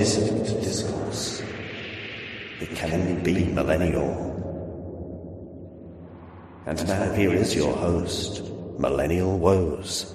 dissident discourse. It can only be millennial. And now here is your host, Millennial Woes.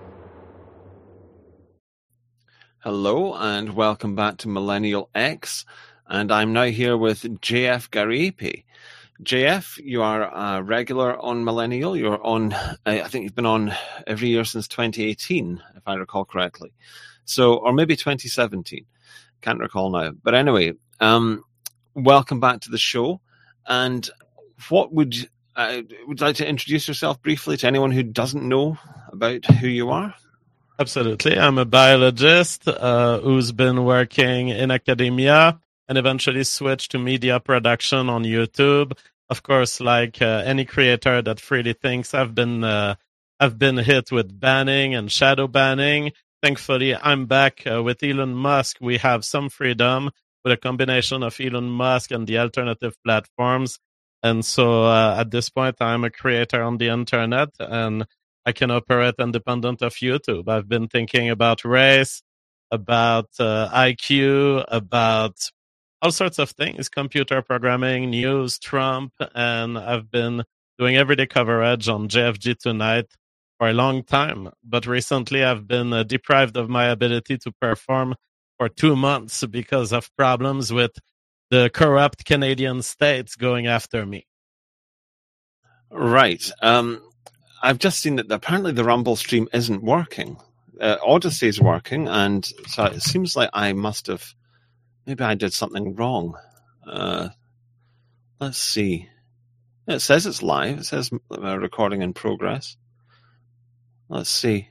Hello and welcome back to Millennial X, and I'm now here with JF Gariepy. JF, you are a regular on Millennial. You're on, I think you've been on every year since 2018, if I recall correctly. So, or maybe 2017. Can't recall now. But anyway, welcome back to the show. And what would you like to introduce yourself briefly to anyone who doesn't know about who you are? Absolutely. I'm a biologist who's been working in academia and eventually switched to media production on YouTube. Of course, like any creator that freely thinks, I've been hit with banning and shadow banning. Thankfully, I'm back with Elon Musk. We have some freedom with a combination of Elon Musk and the alternative platforms. And so at this point, I'm a creator on the internet and I can operate independent of YouTube. I've been thinking about race, about IQ, about all sorts of things, computer programming, news, Trump, and I've been doing everyday coverage on JFG Tonight for a long time. But recently I've been deprived of my ability to perform for 2 months because of problems with the corrupt Canadian states going after me. Right. I've just seen that apparently the Rumble stream isn't working. Odyssey is working, and so it seems like maybe I did something wrong. Let's see. It says it's live. It says recording in progress. Let's see.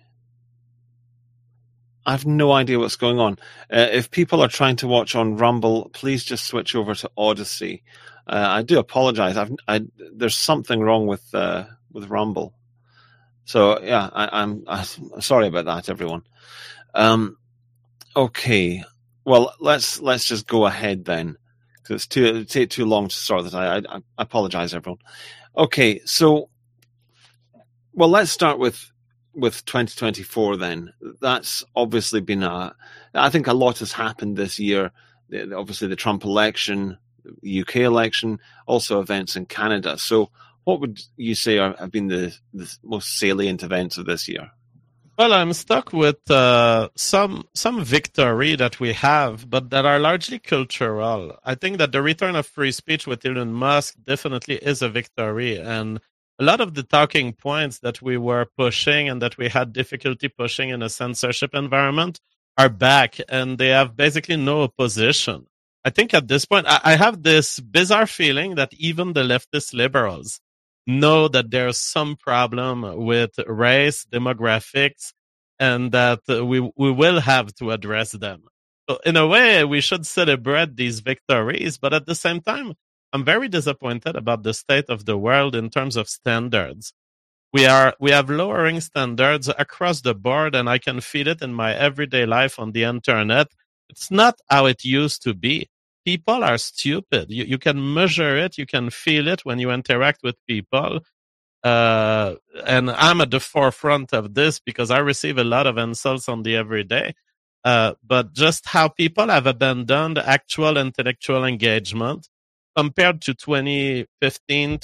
I have no idea what's going on. If people are trying to watch on Rumble, please just switch over to Odyssey. I do apologize. There's something wrong with Rumble. So yeah, I'm sorry about that, everyone. Okay, well let's just go ahead then, because it'd take too long to sort that. I apologize, everyone. Okay, so well let's start with 2024 then. That's obviously been I think a lot has happened this year. Obviously the Trump election, the UK election, also events in Canada. So what would you say have been the most salient events of this year? Well, I'm stuck with some victory that we have, but that are largely cultural. I think that the return of free speech with Elon Musk definitely is a victory. And a lot of the talking points that we were pushing and that we had difficulty pushing in a censorship environment are back, and they have basically no opposition. I think at this point, I have this bizarre feeling that even the leftist liberals know that there's some problem with race, demographics, and that we will have to address them. So in a way, we should celebrate these victories, but at the same time, I'm very disappointed about the state of the world in terms of standards. We have lowering standards across the board, and I can feel it in my everyday life on the internet. It's not how it used to be. People are stupid. You can measure it. You can feel it when you interact with people. And I'm at the forefront of this because I receive a lot of insults on the everyday. But just how people have abandoned actual intellectual engagement compared to 2015,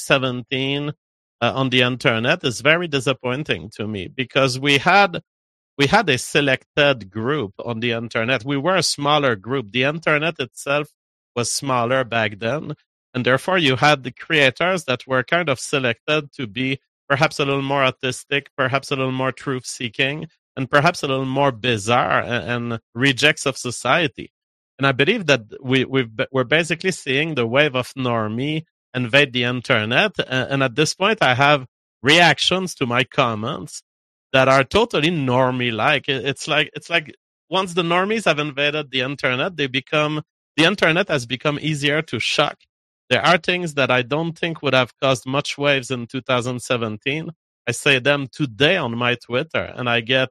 2017 on the internet is very disappointing to me, because we had a selected group on the internet. We were a smaller group. The internet itself was smaller back then. And therefore, you had the creators that were kind of selected to be perhaps a little more autistic, perhaps a little more truth-seeking, and perhaps a little more bizarre and rejects of society. And I believe that we're basically seeing the wave of normie invade the internet. And at this point, I have reactions to my comments that are totally normie-like. It's like once the normies have invaded the internet, the internet has become easier to shock. There are things that I don't think would have caused much waves in 2017. I say them today on my Twitter, and I get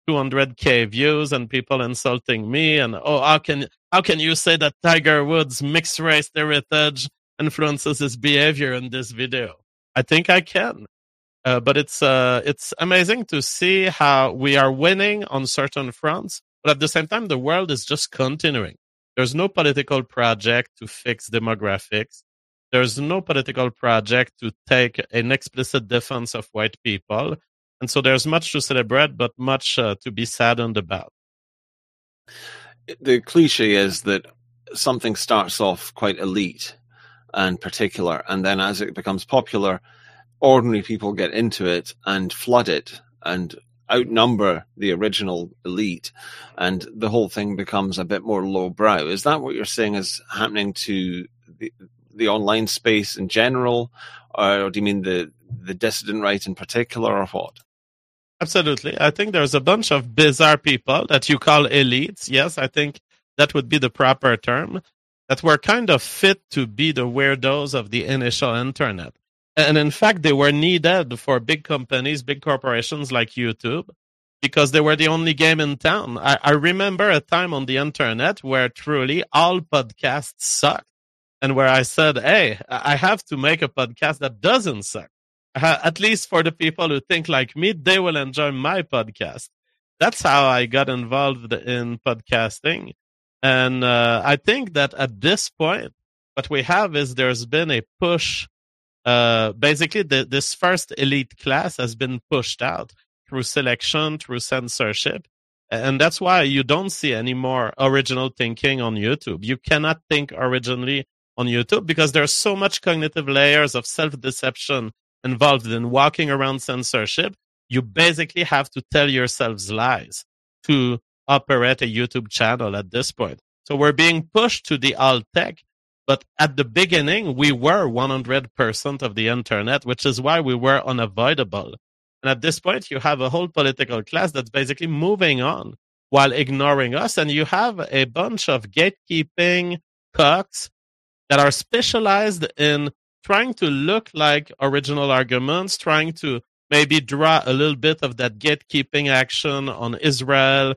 200K views and people insulting me. And how can you say that Tiger Woods' mixed race heritage influences his behavior in this video? I think I can. But it's amazing to see how we are winning on certain fronts, but But at the same time, the world is just continuing. There's no political project to fix demographics. There's no political project to take an explicit defense of white people. And so there's much to celebrate, but much to be saddened about. The cliche is that something starts off quite elite and particular, and then as it becomes popular, ordinary people get into it and flood it and outnumber the original elite, and the whole thing becomes a bit more lowbrow. Is that what you're saying is happening to the online space in general, or do you mean the dissident right in particular, or what? Absolutely. I think there's a bunch of bizarre people that you call elites. Yes, I think that would be the proper term, that were kind of fit to be the weirdos of the initial internet. And in fact, they were needed for big companies, big corporations like YouTube, because they were the only game in town. I remember a time on the internet where truly all podcasts sucked, and where I said, hey, I have to make a podcast that doesn't suck. At least for the people who think like me, they will enjoy my podcast. That's how I got involved in podcasting. And I think that at this point, what we have is there's been a push. Basically, this first elite class has been pushed out through selection, through censorship. And that's why you don't see any more original thinking on YouTube. You cannot think originally on YouTube because there's so much cognitive layers of self-deception involved in walking around censorship. You basically have to tell yourselves lies to operate a YouTube channel at this point. So we're being pushed to the alt tech, but at the beginning, we were 100% of the internet, which is why we were unavoidable. And at this point, you have a whole political class that's basically moving on while ignoring us. And you have a bunch of gatekeeping cocks that are specialized in trying to look like original arguments, trying to maybe draw a little bit of that gatekeeping action on Israel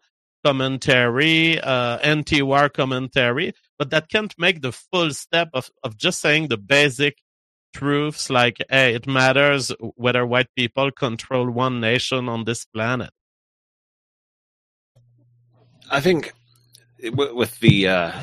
commentary, anti-war commentary, but that can't make the full step of just saying the basic truths like, hey, it matters whether white people control one nation on this planet. I think with the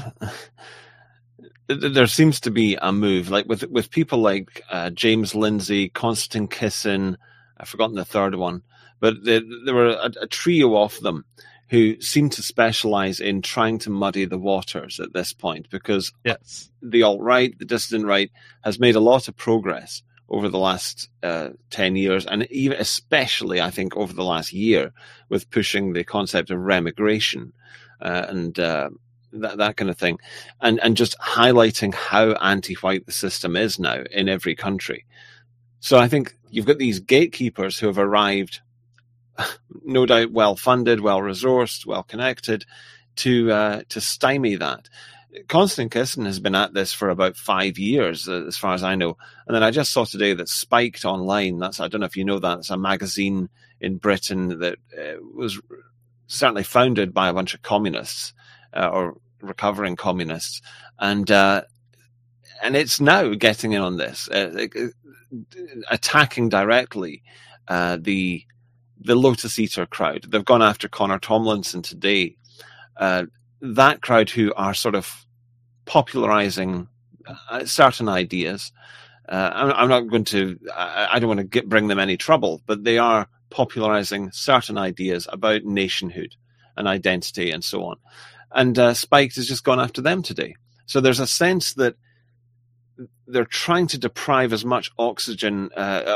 there seems to be a move, like with people like James Lindsay, Konstantin Kisin, I've forgotten the third one, but there were a trio of them who seem to specialize in trying to muddy the waters at this point, because yes, the alt-right, the dissident right, has made a lot of progress over the last 10 years, and even especially, I think, over the last year, with pushing the concept of remigration and that kind of thing, and just highlighting how anti-white the system is now in every country. So I think you've got these gatekeepers who have arrived, no doubt well-funded, well-resourced, well-connected, to stymie that. Konstantin Kisin has been at this for about 5 years, as far as I know. And then I just saw today that Spiked Online, I don't know if you know that, it's a magazine in Britain that was certainly founded by a bunch of communists, or recovering communists. And it's now getting in on this, attacking directly the Lotus Eater crowd. They've gone after Connor Tomlinson today. That crowd who are sort of popularizing certain ideas. I'm not going to, I don't want to bring them any trouble, but they are popularizing certain ideas about nationhood and identity and so on. And Spiked has just gone after them today. So there's a sense that they're trying to deprive as much oxygen,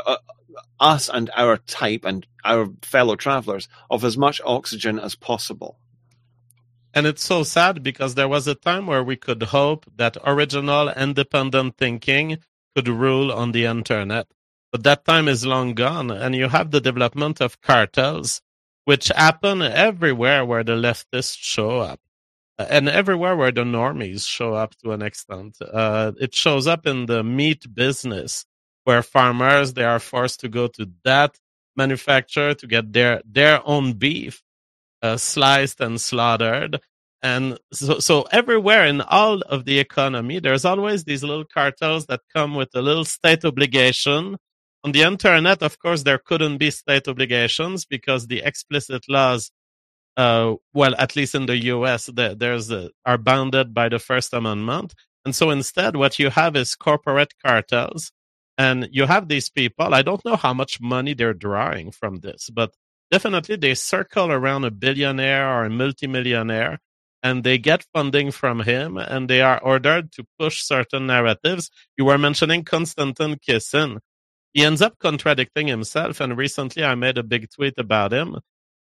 us and our type and our fellow travelers, of as much oxygen as possible. And it's so sad because there was a time where we could hope that original, independent thinking could rule on the internet. But that time is long gone, and you have the development of cartels, which happen everywhere where the leftists show up. And everywhere where the normies show up to an extent. It shows up in the meat business, where farmers, they are forced to go to that manufacturer to get their own beef sliced and slaughtered. And so everywhere in all of the economy, there's always these little cartels that come with a little state obligation. On the internet, of course, there couldn't be state obligations because the explicit laws well, at least in the US, are bounded by the First Amendment. And so instead, what you have is corporate cartels. And you have these people, I don't know how much money they're drawing from this, but definitely they circle around a billionaire or a multimillionaire, and they get funding from him, and they are ordered to push certain narratives. You were mentioning Konstantin Kisin. He ends up contradicting himself, and recently I made a big tweet about him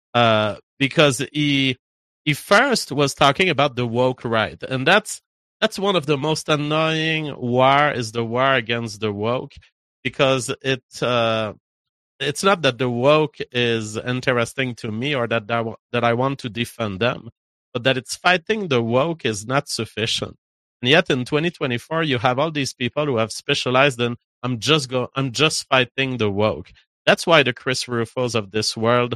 because he first was talking about the woke right, and that's one of the most annoying war is the war against the woke, because it's not that the woke is interesting to me or that I want to defend them, but that it's fighting the woke is not sufficient. And yet in 2024, you have all these people who have specialized in I'm just fighting the woke. That's why the Chris Rufos of this world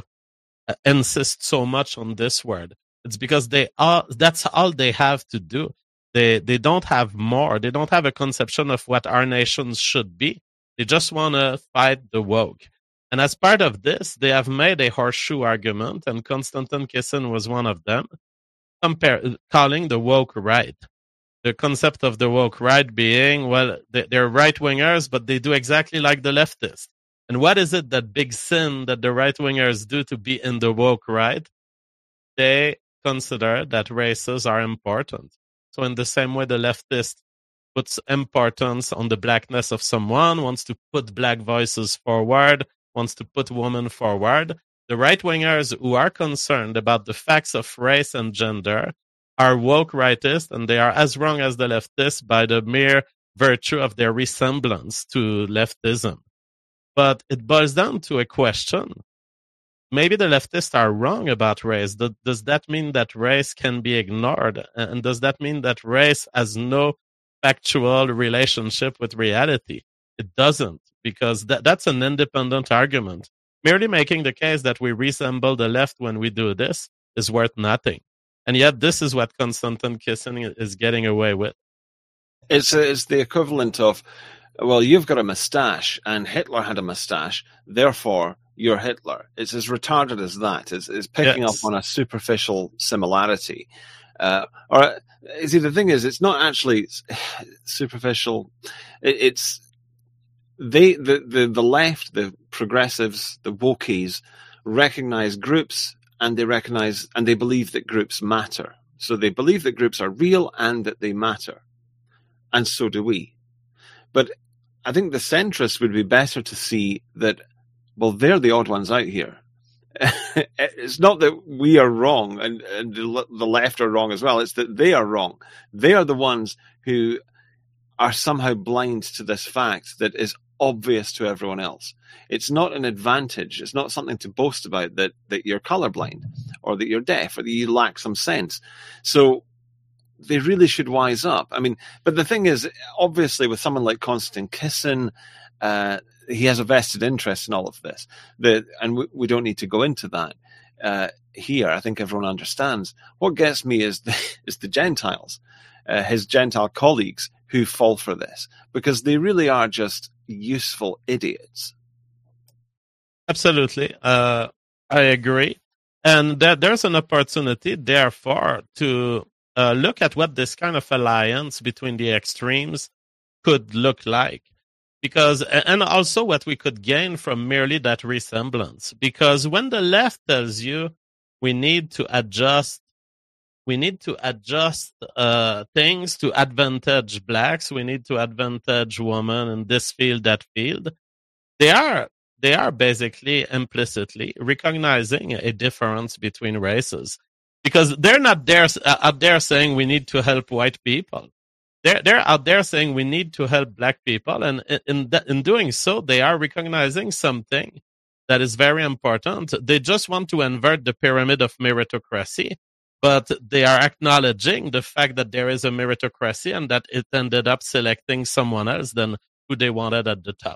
insist so much on this word. It's because that's all they have to do. They don't have more. They don't have a conception of what our nations should be. They just want to fight the woke. And as part of this, they have made a horseshoe argument, and Konstantin Kisin was one of them, calling the woke right. The concept of the woke right being, well, they're right-wingers, but they do exactly like the leftists. And what is it that big sin that the right-wingers do to be in the woke right? They consider that races are important. So in the same way the leftist puts importance on the blackness of someone, wants to put black voices forward, wants to put women forward, the right-wingers who are concerned about the facts of race and gender are woke rightists, and they are as wrong as the leftists by the mere virtue of their resemblance to leftism. But it boils down to a question. Maybe the leftists are wrong about race. Does that mean that race can be ignored? And does that mean that race has no factual relationship with reality? It doesn't, because that's an independent argument. Merely making the case that we resemble the left when we do this is worth nothing. And yet this is what Konstantin Kisin is getting away with. It's the equivalent of, well, you've got a mustache and Hitler had a mustache, therefore you're Hitler. It's as retarded as that. It's picking up on a superficial similarity. Or see, the thing is, it's not actually superficial. It's the left, the progressives, the wokies recognize groups, and they believe that groups matter. So they believe that groups are real and that they matter. And so do we. But I think the centrists would be better to see that, well, they're the odd ones out here. It's not that we are wrong and the left are wrong as well. It's that they are wrong. They are the ones who are somehow blind to this fact that is obvious to everyone else. It's not an advantage. It's not something to boast about that you're colorblind or that you're deaf or that you lack some sense. So they really should wise up. I mean, but the thing is, obviously, with someone like Konstantin Kisin, he has a vested interest in all of this. And we don't need to go into that here. I think everyone understands. What gets me is the Gentiles, his Gentile colleagues who fall for this, because they really are just useful idiots. Absolutely. I agree. And there's an opportunity, therefore, to look at what this kind of alliance between the extremes could look like. And also what we could gain from merely that resemblance. Because when the left tells you we need to adjust things to advantage blacks, we need to advantage women in this field, that field, they are basically implicitly recognizing a difference between races. Because they're not out there saying we need to help white people. They're out there saying we need to help black people, and in doing so, they are recognizing something that is very important. They just want to invert the pyramid of meritocracy, but they are acknowledging the fact that there is a meritocracy and that it ended up selecting someone else than who they wanted at the top.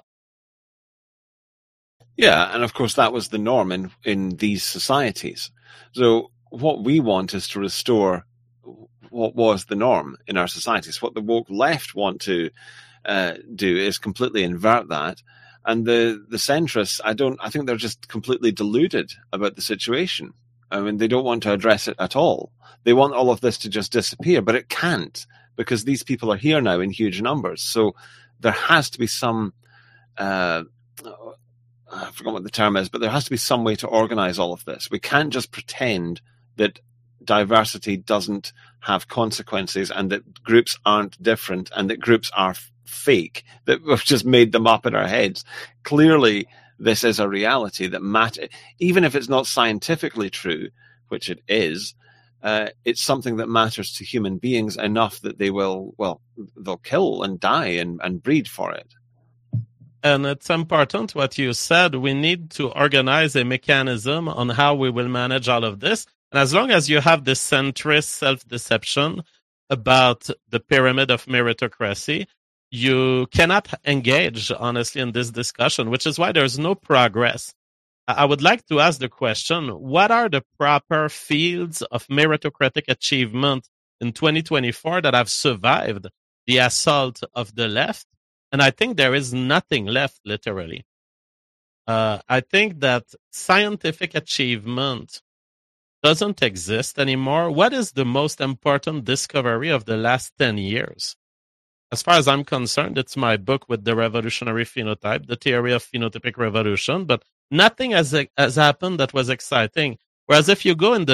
Yeah, and of course that was the norm in these societies. So what we want is to restore what was the norm in our societies. What the woke left want to do is completely invert that. And the centrists, I think they're just completely deluded about the situation. I mean, they don't want to address it at all. They want all of this to just disappear, but it can't, because these people are here now in huge numbers. So there has to be some, I forgot what the term is, but there has to be some way to organize all of this. We can't just pretend that diversity doesn't have consequences and that groups aren't different and that groups are fake, that we've just made them up in our heads. Clearly, this is a reality that even if it's not scientifically true, which it is, it's something that matters to human beings enough that they'll kill and die and breed for it. And it's important what you said. We need to organize a mechanism on how we will manage all of this. And as long as you have this centrist self-deception about the pyramid of meritocracy, you cannot engage, honestly, in this discussion, which is why there's no progress. I would like to ask the question, what are the proper fields of meritocratic achievement in 2024 that have survived the assault of the left? And I think there is nothing left, literally. I think that scientific achievement doesn't exist anymore. What is the most important discovery of the last 10 years? As far as I'm concerned, it's my book with the revolutionary phenotype, the theory of phenotypic revolution, but nothing has happened that was exciting. Whereas if you go in the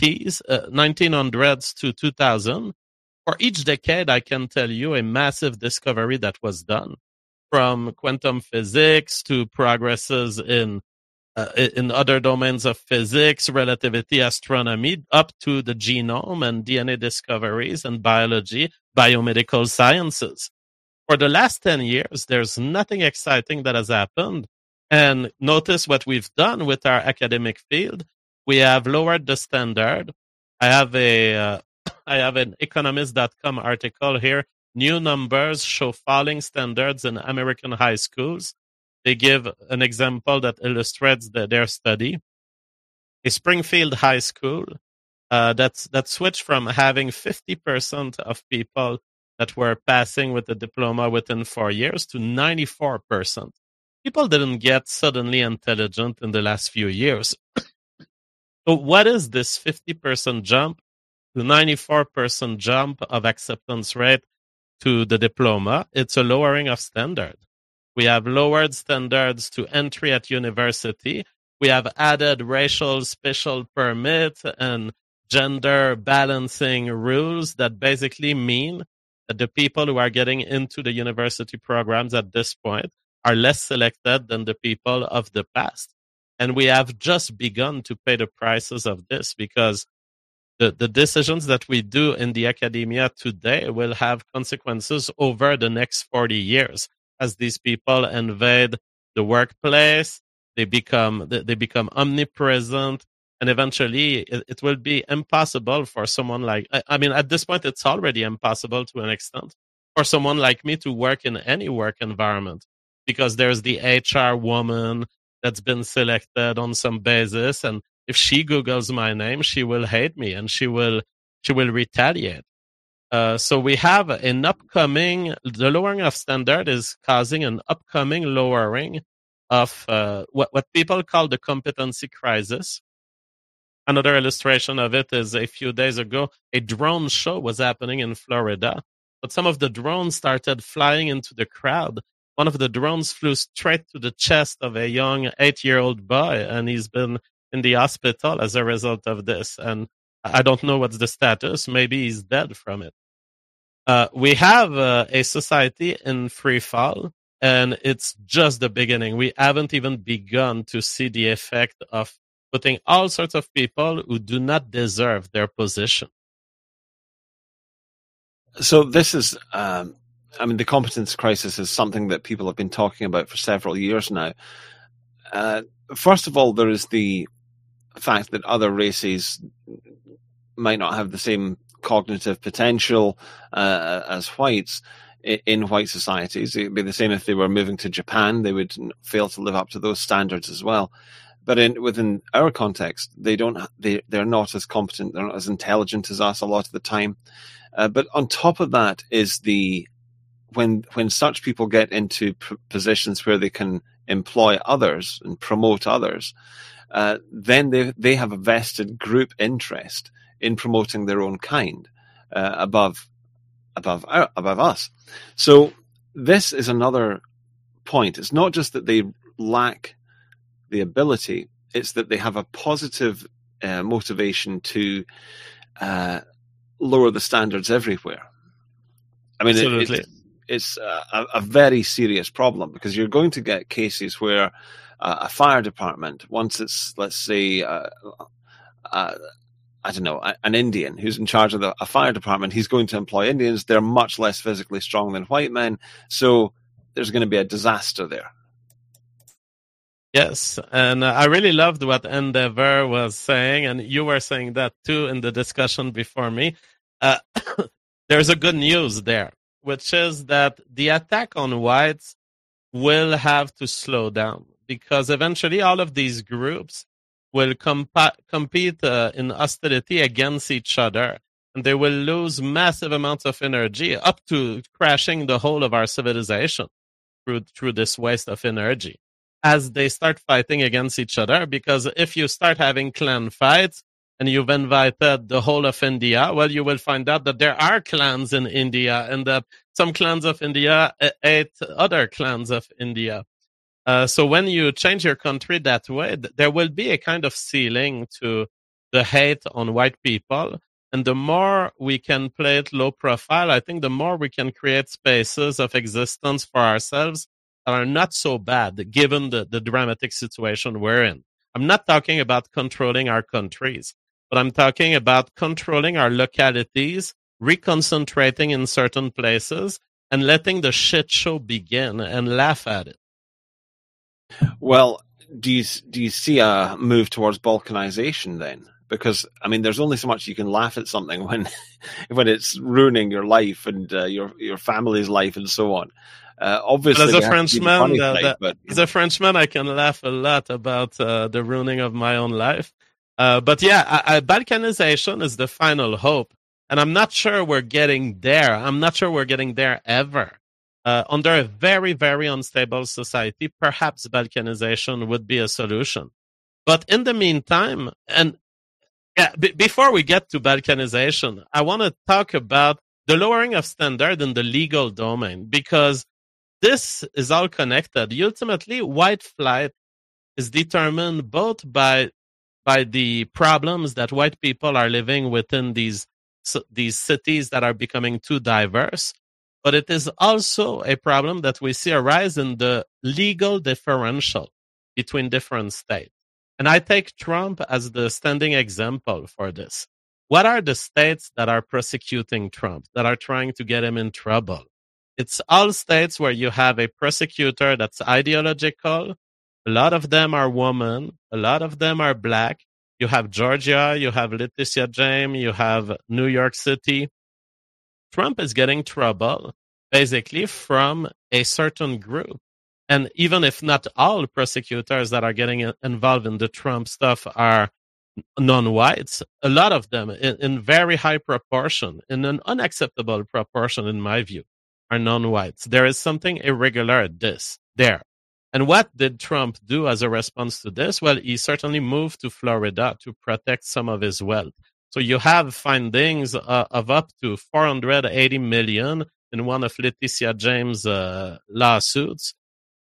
1900s to 2000, for each decade, I can tell you a massive discovery that was done, from quantum physics to progresses in other domains of physics, relativity, astronomy, up to the genome and DNA discoveries and biology, biomedical sciences. For the last 10 years, there's nothing exciting that has happened. And notice what we've done with our academic field. We have lowered the standard. I have an economist.com article here. New numbers show falling standards in American high schools. They give an example that illustrates their study. A Springfield high school that switched from having 50% of people that were passing with a diploma within 4 years to 94%. People didn't get suddenly intelligent in the last few years. So what is this 50% jump to 94% jump of acceptance rate to the diploma? It's a lowering of standard. We have lowered standards to entry at university. We have added racial special permit and gender balancing rules that basically mean that the people who are getting into the university programs at this point are less selected than the people of the past. And we have just begun to pay the prices of this, because the decisions that we do in the academia today will have consequences over the next 40 years. As these people invade the workplace, they become omnipresent, and eventually it will be impossible for someone like, I mean, at this point, it's already impossible to an extent for someone like me to work in any work environment, because there's the HR woman that's been selected on some basis, and if she Googles my name, she will hate me and she will retaliate. So we have the lowering of standard is causing an upcoming lowering of what people call the competency crisis. Another illustration of it is a few days ago, a drone show was happening in Florida, but some of the drones started flying into the crowd. One of the drones flew straight to the chest of a young 8-year-old boy, and he's been in the hospital as a result of this. And I don't know what's the status. Maybe he's dead from it. We have a society in free fall, and it's just the beginning. We haven't even begun to see the effect of putting all sorts of people who do not deserve their position. So this is, the competence crisis is something that people have been talking about for several years now. First of all, there is the fact that other races might not have the same cognitive potential as whites in white societies. It'd be the same if they were moving to Japan; they would fail to live up to those standards as well. But within our context, they're not as competent, they're not as intelligent as us a lot of the time. But on top of that is when such people get into positions where they can employ others and promote others, then they have a vested group interest in promoting their own kind above us. So this is another point. It's not just that they lack the ability; it's that they have a positive motivation to lower the standards everywhere. I mean, it's a very serious problem, because you're going to get cases where a fire department, once it's, let's say, I don't know, an Indian who's in charge of a fire department, he's going to employ Indians. They're much less physically strong than white men. So there's going to be a disaster there. Yes, and I really loved what Endeavor was saying, and you were saying that too in the discussion before me. There's a good news there, which is that the attack on whites will have to slow down, because eventually all of these groups will compete in hostility against each other, and they will lose massive amounts of energy, up to crashing the whole of our civilization through this waste of energy, as they start fighting against each other. Because if you start having clan fights and you've invited the whole of India, well, you will find out that there are clans in India, and that some clans of India hate other clans of India. So when you change your country that way, there will be a kind of ceiling to the hate on white people. And the more we can play it low profile, I think the more we can create spaces of existence for ourselves that are not so bad, given the dramatic situation we're in. I'm not talking about controlling our countries, but I'm talking about controlling our localities, reconcentrating in certain places, and letting the shit show begin and laugh at it. Well, do you see a move towards balkanization then? Because, I mean, there's only so much you can laugh at something when it's ruining your life and your family's life and so on. Obviously, as a Frenchman, I can laugh a lot about the ruining of my own life. But yeah, balkanization is the final hope, and I'm not sure we're getting there. I'm not sure we're getting there ever. Under a very, very unstable society, perhaps balkanization would be a solution. But in the meantime, and before we get to balkanization, I want to talk about the lowering of standard in the legal domain, because this is all connected. Ultimately, white flight is determined both by the problems that white people are living within these cities that are becoming too diverse, but it is also a problem that we see arise in the legal differential between different states. And I take Trump as the standing example for this. What are the states that are prosecuting Trump, that are trying to get him in trouble? It's all states where you have a prosecutor that's ideological. A lot of them are women. A lot of them are black. You have Georgia, you have Letitia James, you have New York City. Trump is getting trouble basically from a certain group. And even if not all prosecutors that are getting involved in the Trump stuff are non-whites, a lot of them, in very high proportion, in an unacceptable proportion in my view, are non-whites. There is something irregular at there. And what did Trump do as a response to this? Well, he certainly moved to Florida to protect some of his wealth. So you have findings of up to $480 million in one of Letitia James' lawsuits.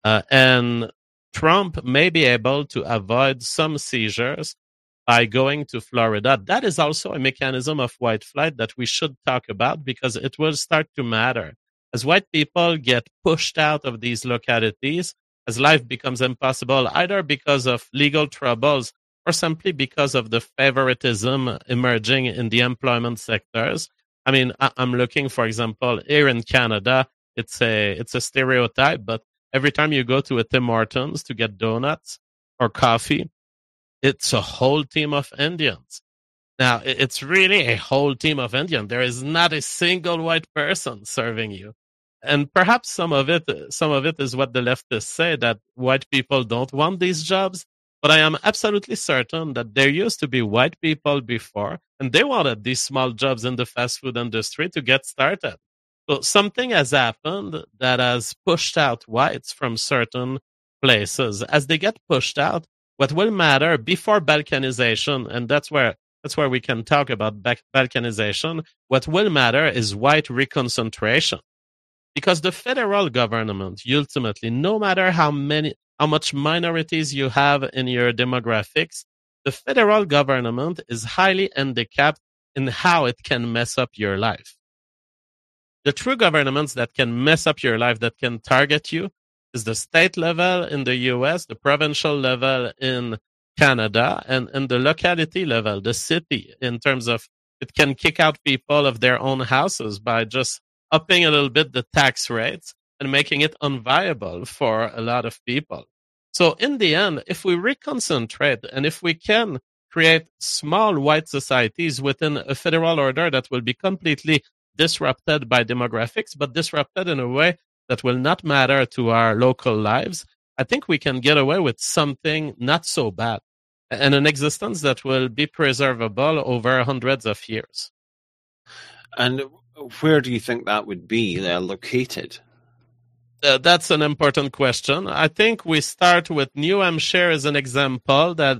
And Trump may be able to avoid some seizures by going to Florida. That is also a mechanism of white flight that we should talk about, because it will start to matter. As white people get pushed out of these localities, as life becomes impossible, either because of legal troubles or simply because of the favoritism emerging in the employment sectors. I mean, I'm looking, for example, here in Canada, it's a stereotype, but every time you go to a Tim Hortons to get donuts or coffee, it's a whole team of Indians. Now, it's really a whole team of Indians. There is not a single white person serving you. And perhaps some of it is what the leftists say, that white people don't want these jobs. But I am absolutely certain that there used to be white people before, and they wanted these small jobs in the fast food industry to get started. So something has happened that has pushed out whites from certain places. As they get pushed out, What will matter before balkanization, and that's where we can talk about balkanization, what will matter is white reconcentration. Because the federal government, ultimately, no matter how much minorities you have in your demographics, the federal government is highly handicapped in how it can mess up your life. The true governments that can mess up your life, that can target you, is the state level in the US, the provincial level in Canada, and the locality level, the city, in terms of it can kick out people of their own houses by just upping a little bit the tax rates and making it unviable for a lot of people. So in the end, if we reconcentrate and if we can create small white societies within a federal order that will be completely disrupted by demographics, but disrupted in a way that will not matter to our local lives, I think we can get away with something not so bad and an existence that will be preservable over hundreds of years. And where do you think that would be located? That's an important question. I think we start with New Hampshire as an example that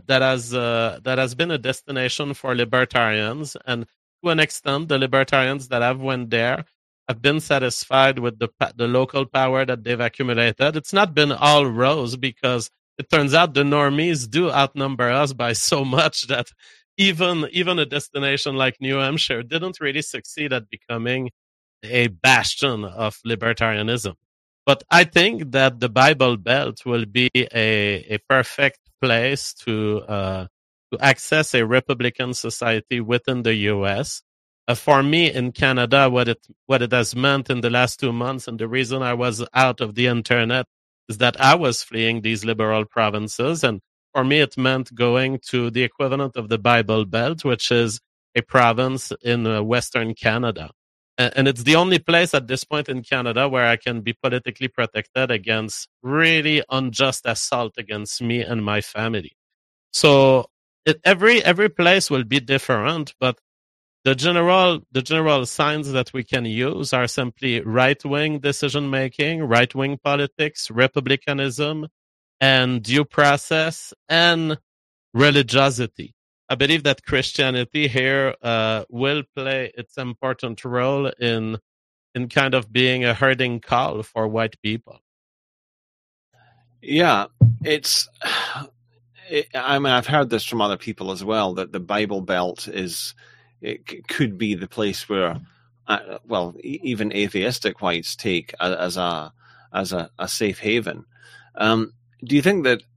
has been a destination for libertarians, and to an extent, the libertarians that have went there have been satisfied with the local power that they've accumulated. It's not been all rose, because it turns out the normies do outnumber us by so much that even a destination like New Hampshire didn't really succeed at becoming a bastion of libertarianism. But I think that the Bible Belt will be a perfect place to access a Republican society within the U.S. For me, in Canada, what it has meant in the last 2 months, and the reason I was out of the internet, is that I was fleeing these liberal provinces, and for me, it meant going to the equivalent of the Bible Belt, which is a province in Western Canada. And it's the only place at this point in Canada where I can be politically protected against really unjust assault against me and my family. So every place will be different, but the general signs that we can use are simply right-wing decision-making, right-wing politics, republicanism, and due process, and religiosity. I believe that Christianity here will play its important role in kind of being a herding call for white people. Yeah, I mean, I've heard this from other people as well, that the Bible Belt could be the place where, even atheistic whites take as a safe haven. Do you think that?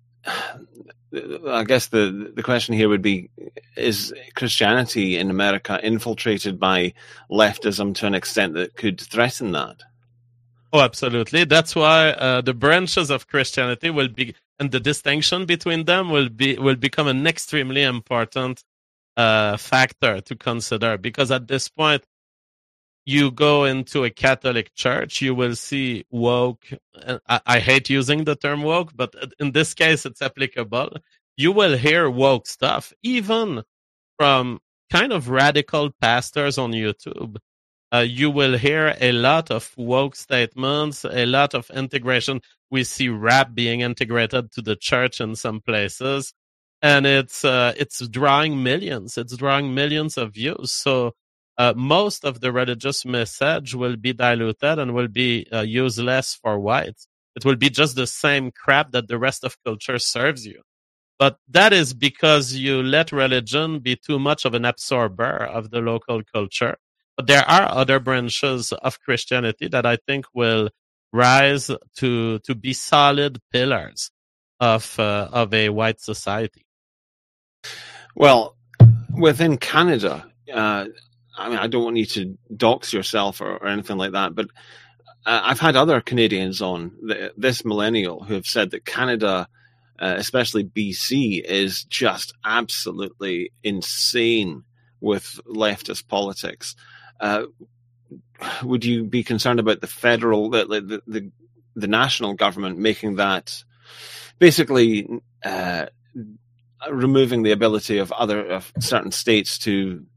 I guess the question here would be, is Christianity in America infiltrated by leftism to an extent that could threaten that? Oh, absolutely. That's why the branches of Christianity will be, and the distinction between them will become an extremely important factor to consider. Because at this point, you go into a Catholic church, you will see woke. I hate using the term woke, but in this case, it's applicable. You will hear woke stuff, even from kind of radical pastors on YouTube. You will hear a lot of woke statements, a lot of integration. We see rap being integrated to the church in some places, and it's drawing millions. It's drawing millions of views. So most of the religious message will be diluted and will be useless for whites. It will be just the same crap that the rest of culture serves you. But that is because you let religion be too much of an absorber of the local culture. But there are other branches of Christianity that I think will rise to be solid pillars of a white society. Well, within Canada, I mean, I don't want you to dox yourself or anything like that, but I've had other Canadians on this millennial who have said that Canada, especially BC, is just absolutely insane with leftist politics. Would you be concerned about the federal, the national government making that basically removing the ability of certain states to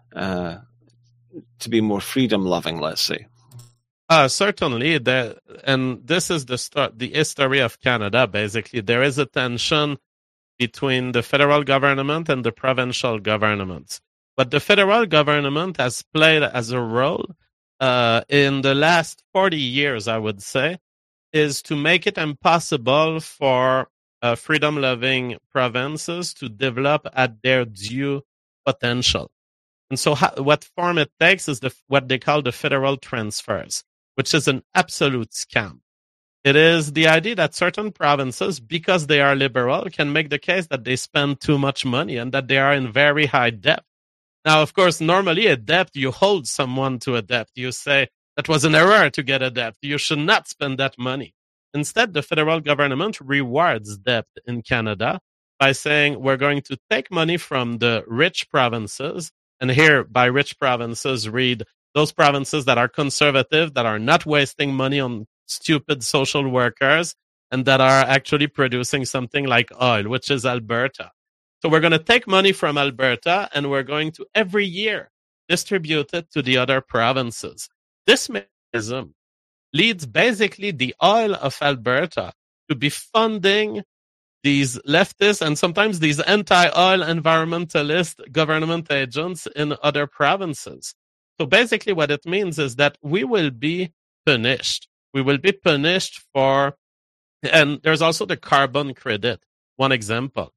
be more freedom loving, let's say? Certainly, and this is the history of Canada. Basically, there is a tension between the federal government and the provincial governments. But the federal government has played as a role in the last 40 years, I would say, is to make it impossible for freedom-loving provinces to develop at their due potential. And so what form it takes is what they call the federal transfers, which is an absolute scam. It is the idea that certain provinces, because they are liberal, can make the case that they spend too much money and that they are in very high debt. Now, of course, normally a debt, you hold someone to a debt. You say, that was an error to get a debt. You should not spend that money. Instead, the federal government rewards debt in Canada by saying, we're going to take money from the rich provinces. And here, by rich provinces, read those provinces that are conservative, that are not wasting money on stupid social workers, and that are actually producing something like oil, which is Alberta. So we're going to take money from Alberta, and we're going to, every year, distribute it to the other provinces. This mechanism leads basically the oil of Alberta to be funding these leftist and sometimes these anti-oil environmentalist government agents in other provinces. So basically what it means is that we will be punished. We will be punished for, and there's also the carbon credit. One example,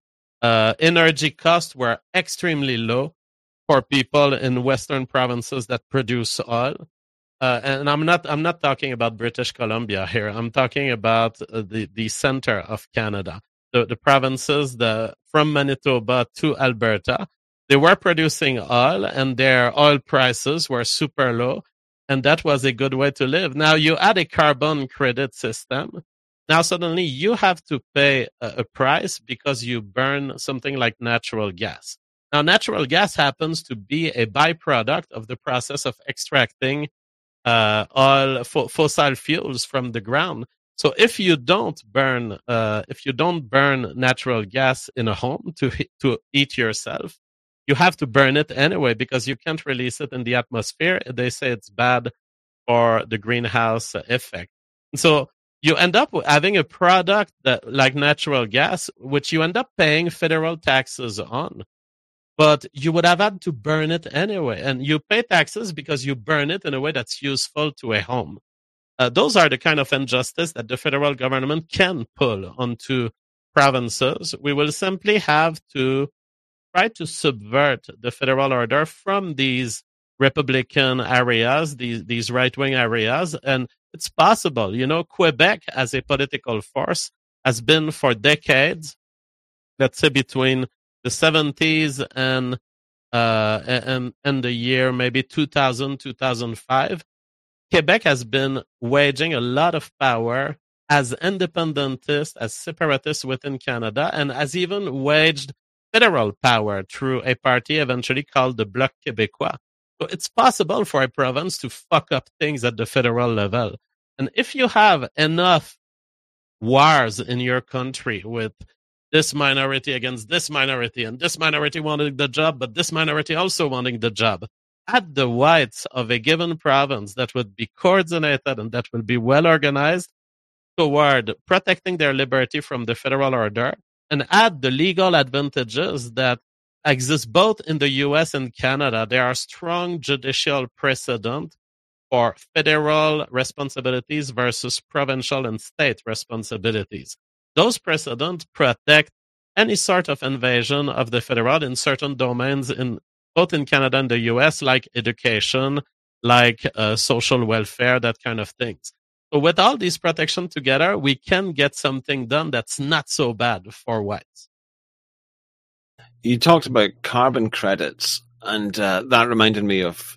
energy costs were extremely low for people in Western provinces that produce oil. And I'm not talking about British Columbia here. I'm talking about the center of Canada, the provinces from Manitoba to Alberta. They were producing oil, and their oil prices were super low, and that was a good way to live. Now you add a carbon credit system. Now suddenly you have to pay a price because you burn something like natural gas. Now natural gas happens to be a byproduct of the process of extracting oil, fossil fuels from the ground. So if you don't burn natural gas in a home to heat yourself, you have to burn it anyway because you can't release it in the atmosphere. They say it's bad for the greenhouse effect. And so you end up having a product that, like natural gas, which you end up paying federal taxes on. But you would have had to burn it anyway. And you pay taxes because you burn it in a way that's useful to a home. Those are the kind of injustice that the federal government can pull onto provinces. We will simply have to try to subvert the federal order from these Republican areas, these right-wing areas. And it's possible. You know, Quebec as a political force has been for decades, let's say between the 70s and the year maybe 2000, 2005, Quebec has been waging a lot of power as independentists, as separatists within Canada, and has even waged federal power through a party eventually called the Bloc Québécois. So it's possible for a province to fuck up things at the federal level. And if you have enough wars in your country with this minority against this minority, and this minority wanting the job, but this minority also wanting the job, at the whites of a given province that would be coordinated and that will be well organized toward protecting their liberty from the federal order, and add the legal advantages that exist both in the US and Canada. There are strong judicial precedent for federal responsibilities versus provincial and state responsibilities. Those precedents protect any sort of invasion of the federal in certain domains both in Canada and the US, like education, like social welfare, that kind of things. So with all these protections together, we can get something done that's not so bad for whites. You talked about carbon credits, and that reminded me of,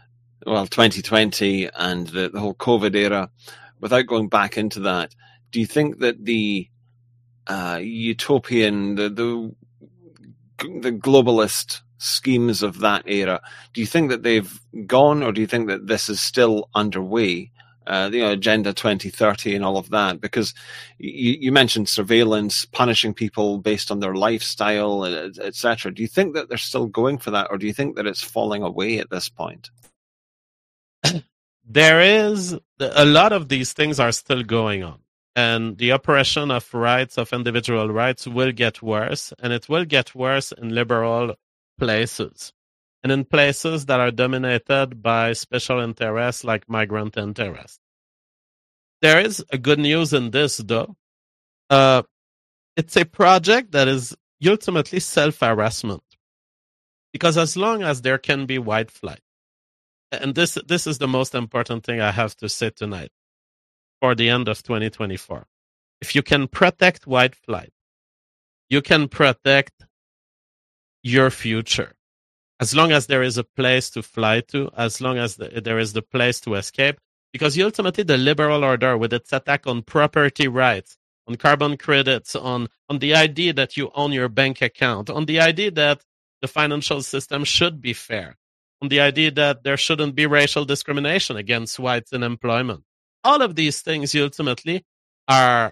2020 and the whole COVID era. Without going back into that, do you think that the utopian, the globalist schemes of that era, do you think that they've gone, or do you think that this is still underway? Agenda 2030 and all of that, because you mentioned surveillance, punishing people based on their lifestyle, etc. Do you think that they're still going for that, or do you think that it's falling away at this point? There is a lot of these things are still going on. and the oppression of rights, of individual rights, will get worse, and it will get worse in liberal places, and in places that are dominated by special interests like migrant interests. There is a good news in this, though. It's a project that is ultimately self-harassment, because as long as there can be white flight, and this is the most important thing I have to say tonight, for the end of 2024. If you can protect white flight, you can protect your future. As long as there is a place to fly to, as long as there is the place to escape, because ultimately the liberal order, with its attack on property rights, on carbon credits, on the idea that you own your bank account, on the idea that the financial system should be fair, on the idea that there shouldn't be racial discrimination against whites in employment. All of these things ultimately are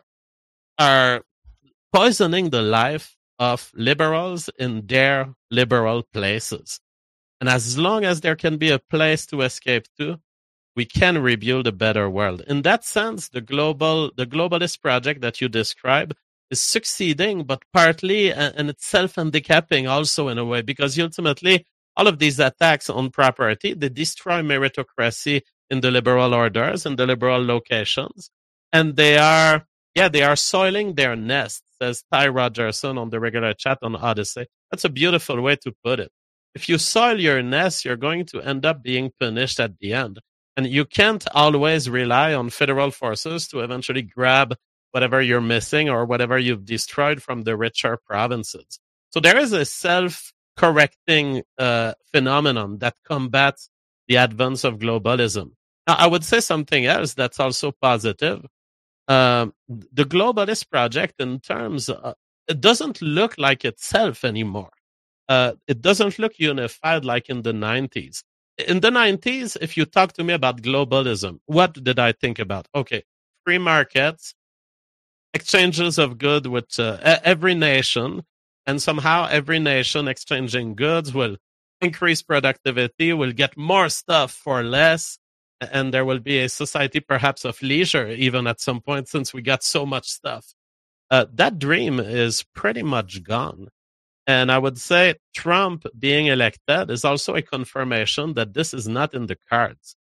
poisoning the life of liberals in their liberal places. And as long as there can be a place to escape to, we can rebuild a better world. In that sense, the globalist project that you describe is succeeding, but partly, and it's self-handicapping also in a way, because ultimately all of these attacks on property, they destroy meritocracy in the liberal orders and the liberal locations, and they are soiling their nest, says Ty Rogerson on the regular chat on Odyssey. That's a beautiful way to put it. If you soil your nest, you're going to end up being punished at the end. And you can't always rely on federal forces to eventually grab whatever you're missing or whatever you've destroyed from the richer provinces. So there is a self-correcting phenomenon that combats the advance of globalism. Now, I would say something else that's also positive. The globalist project, in terms, it doesn't look like itself anymore. It doesn't look unified like in the 90s. In the 90s, if you talk to me about globalism, what did I think about? Okay, free markets, exchanges of goods with every nation, and somehow every nation exchanging goods will increase productivity, will get more stuff for less, and there will be a society perhaps of leisure even at some point, since we got so much stuff. That dream is pretty much gone. And I would say Trump being elected is also a confirmation that this is not in the cards.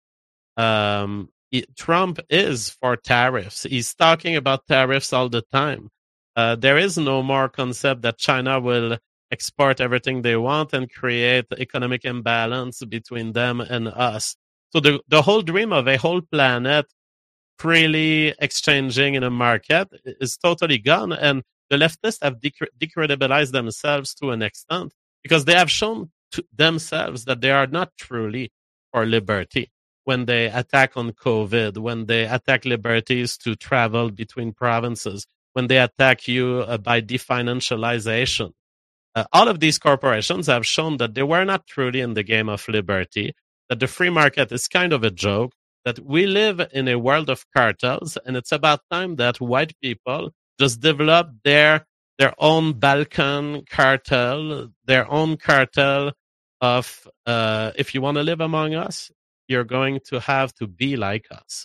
Trump is for tariffs. He's talking about tariffs all the time. There is no more concept that China will export everything they want and create economic imbalance between them and us. So the whole dream of a whole planet freely exchanging in a market is totally gone. And the leftists have decredibilized themselves to an extent, because they have shown to themselves that they are not truly for liberty when they attack on COVID, when they attack liberties to travel between provinces, when they attack you by definancialization. All of these corporations have shown that they were not truly in the game of liberty, that the free market is kind of a joke, that we live in a world of cartels, and it's about time that white people just develop their own Balkan cartel, their own cartel of, if you want to live among us, you're going to have to be like us.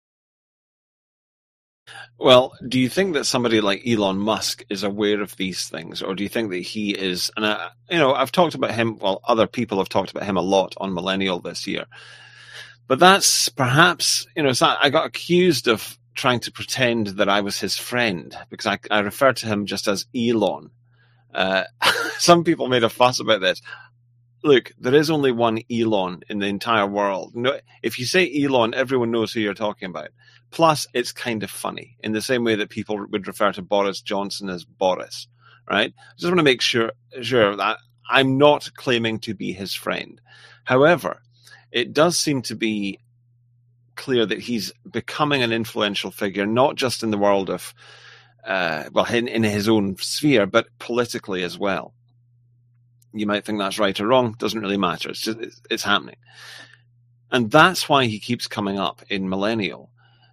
Well, do you think that somebody like Elon Musk is aware of these things, or do you think that he is? And I've talked about him. Well, other people have talked about him a lot on Millennial this year, but that's perhaps So I got accused of trying to pretend that I was his friend, because I referred to him just as Elon. Some people made a fuss about this. Look, there is only one Elon in the entire world. No, if you say Elon, everyone knows who you're talking about. Plus, it's kind of funny, in the same way that people would refer to Boris Johnson as Boris, right? I just want to make sure that I'm not claiming to be his friend. However, it does seem to be clear that he's becoming an influential figure, not just in the world of, in his own sphere, but politically as well. You might think that's right or wrong. Doesn't really matter. It's just, it's happening. And that's why he keeps coming up in Millennial.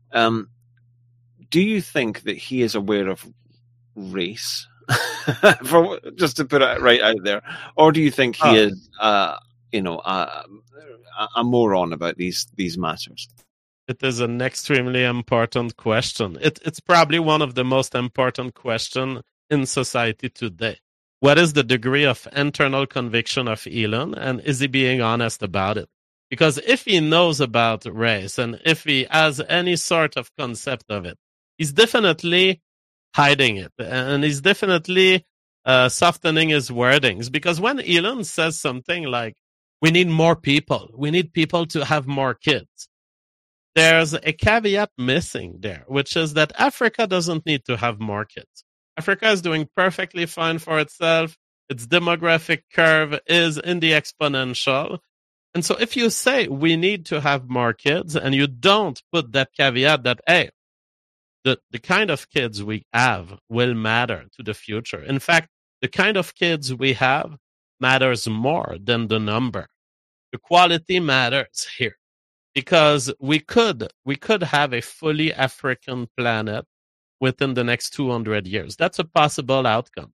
Do you think that he is aware of race? Just to put it right out there. Or do you think he is, a moron about these matters? It is an extremely important question. It's probably one of the most important questions in society today. What is the degree of internal conviction of Elon, and is he being honest about it? Because if he knows about race and if he has any sort of concept of it, he's definitely hiding it, and he's definitely softening his wordings. Because when Elon says something like, we need more people, we need people to have more kids, there's a caveat missing there, which is that Africa doesn't need to have more kids. Africa is doing perfectly fine for itself. Its demographic curve is in the exponential. And so if you say we need to have more kids and you don't put that caveat that, hey, the kind of kids we have will matter to the future. In fact, the kind of kids we have matters more than the number. The quality matters here. Because we could have a fully African planet within the next 200 years. That's a possible outcome.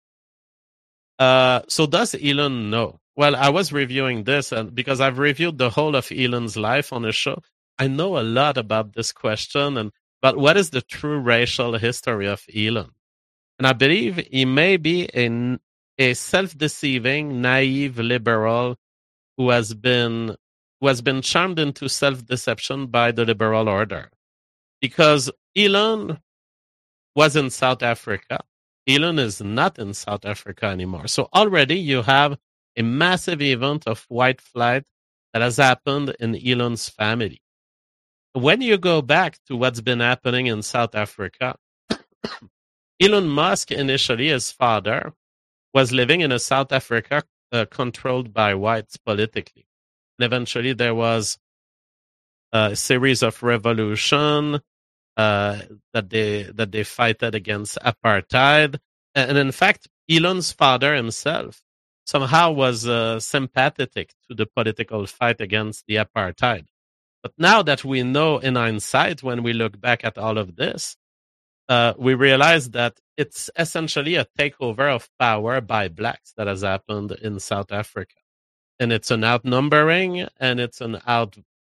So does Elon know? Well, I was reviewing this, and because I've reviewed the whole of Elon's life on the show, I know a lot about this question. But what is the true racial history of Elon? And I believe he may be a self-deceiving, naive liberal who has been charmed into self-deception by the liberal order. Because Elon was in South Africa. Elon is not in South Africa anymore. So already you have a massive event of white flight that has happened in Elon's family. When you go back to what's been happening in South Africa, Elon Musk, initially, his father, was living in a South Africa controlled by whites politically. And eventually there was a series of revolution that they fighted against apartheid. And in fact, Elon's father himself somehow was sympathetic to the political fight against the apartheid. But now that we know in hindsight, when we look back at all of this, we realize that it's essentially a takeover of power by blacks that has happened in South Africa. And it's an outnumbering, and it's an out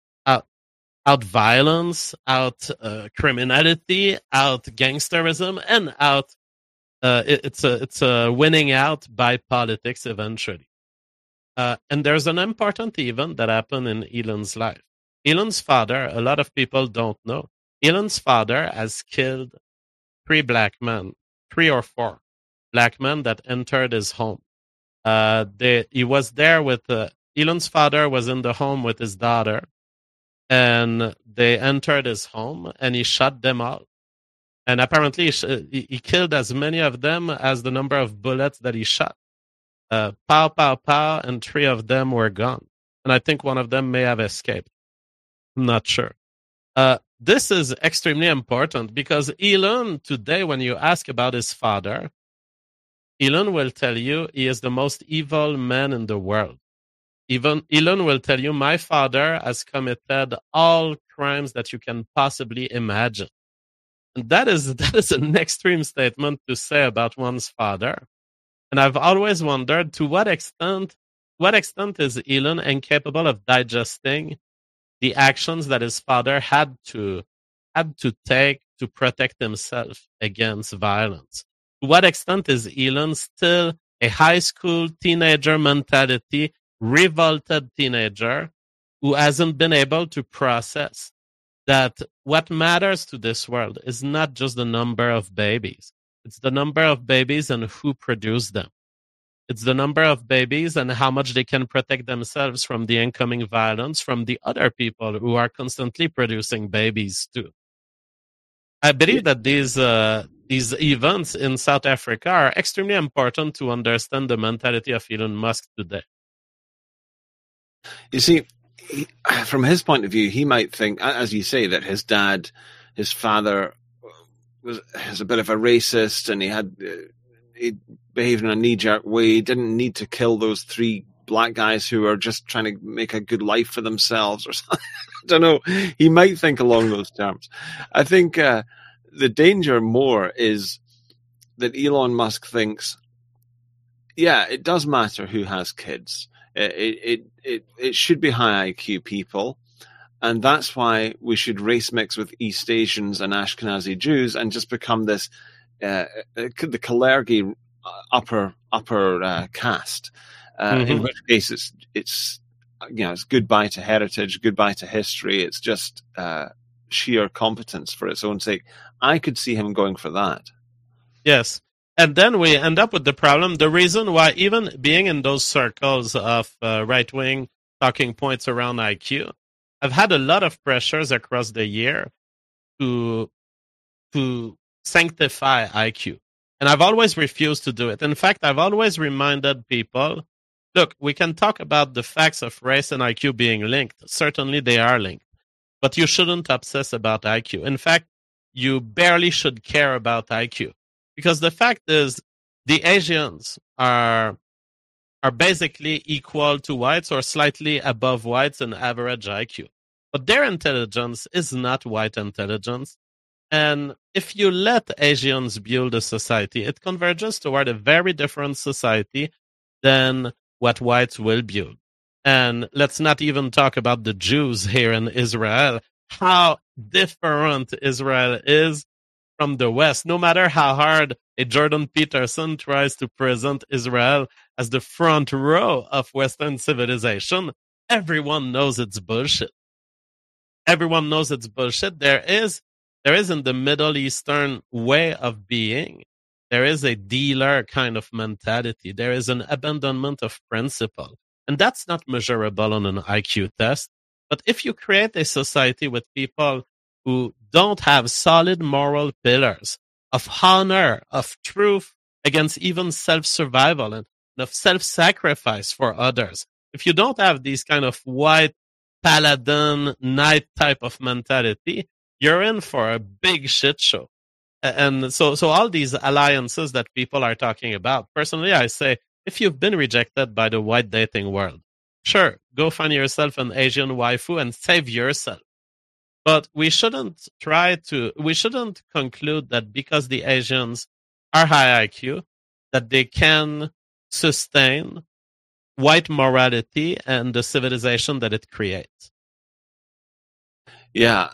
violence, out criminality, out gangsterism, and out it's a winning out by politics eventually. And there's an important event that happened in Elon's life. Elon's father, a lot of people don't know, Elon's father has killed 3 or 4 black men that entered his home. He was there with Elon's father was in the home with his daughter, and they entered his home and he shot them all. And apparently he killed as many of them as the number of bullets that he shot. Pow, pow, pow, and 3 of them were gone. And I think one of them may have escaped. I'm not sure. This is extremely important because Elon today, when you ask about his father, Elon will tell you he is the most evil man in the world. Even Elon will tell you, my father has committed all crimes that you can possibly imagine. And that is an extreme statement to say about one's father. And I've always wondered to what extent is Elon incapable of digesting the actions that his father had to take to protect himself against violence. To what extent is Elon still a high school teenager mentality, revolted teenager who hasn't been able to process that what matters to this world is not just the number of babies. It's the number of babies and who produce them. It's the number of babies and how much they can protect themselves from the incoming violence from the other people who are constantly producing babies too. I believe that these events in South Africa are extremely important to understand the mentality of Elon Musk today. You see, from his point of view, he might think, as you say, that his father was a bit of a racist, and he behaved in a knee-jerk way. He didn't need to kill those 3 black guys who are just trying to make a good life for themselves or something. I don't know. He might think along those terms. I think the danger more is that Elon Musk thinks, yeah, it does matter who has kids. It should be high IQ people. And that's why we should race mix with East Asians and Ashkenazi Jews and just become this, the Kalergi upper caste. In which case it's goodbye to heritage, goodbye to history. It's just sheer competence for its own sake. I could see him going for that. Yes. And then we end up with the problem. The reason why, even being in those circles of right-wing talking points around IQ, I've had a lot of pressures across the year to sanctify IQ. And I've always refused to do it. In fact, I've always reminded people, look, we can talk about the facts of race and IQ being linked. Certainly they are linked. But you shouldn't obsess about IQ. In fact, you barely should care about IQ. Because the fact is, the Asians are basically equal to whites or slightly above whites in average IQ. But their intelligence is not white intelligence. And if you let Asians build a society, it converges toward a very different society than what whites will build. And let's not even talk about the Jews here in Israel, how different Israel is from the West. No matter how hard a Jordan Peterson tries to present Israel as the front row of Western civilization, everyone knows it's bullshit. Everyone knows it's bullshit. There is in the Middle Eastern way of being, there is a dealer kind of mentality. There is an abandonment of principle. And that's not measurable on an IQ test. But if you create a society with people who don't have solid moral pillars of honor, of truth, against even self-survival and of self-sacrifice for others, if you don't have these kind of white paladin knight type of mentality, you're in for a big shit show. And so all these alliances that people are talking about, personally, I say, if you've been rejected by the white dating world, sure, go find yourself an Asian waifu and save yourself. But we shouldn't conclude that because the Asians are high IQ, that they can sustain white morality and the civilization that it creates. Yeah.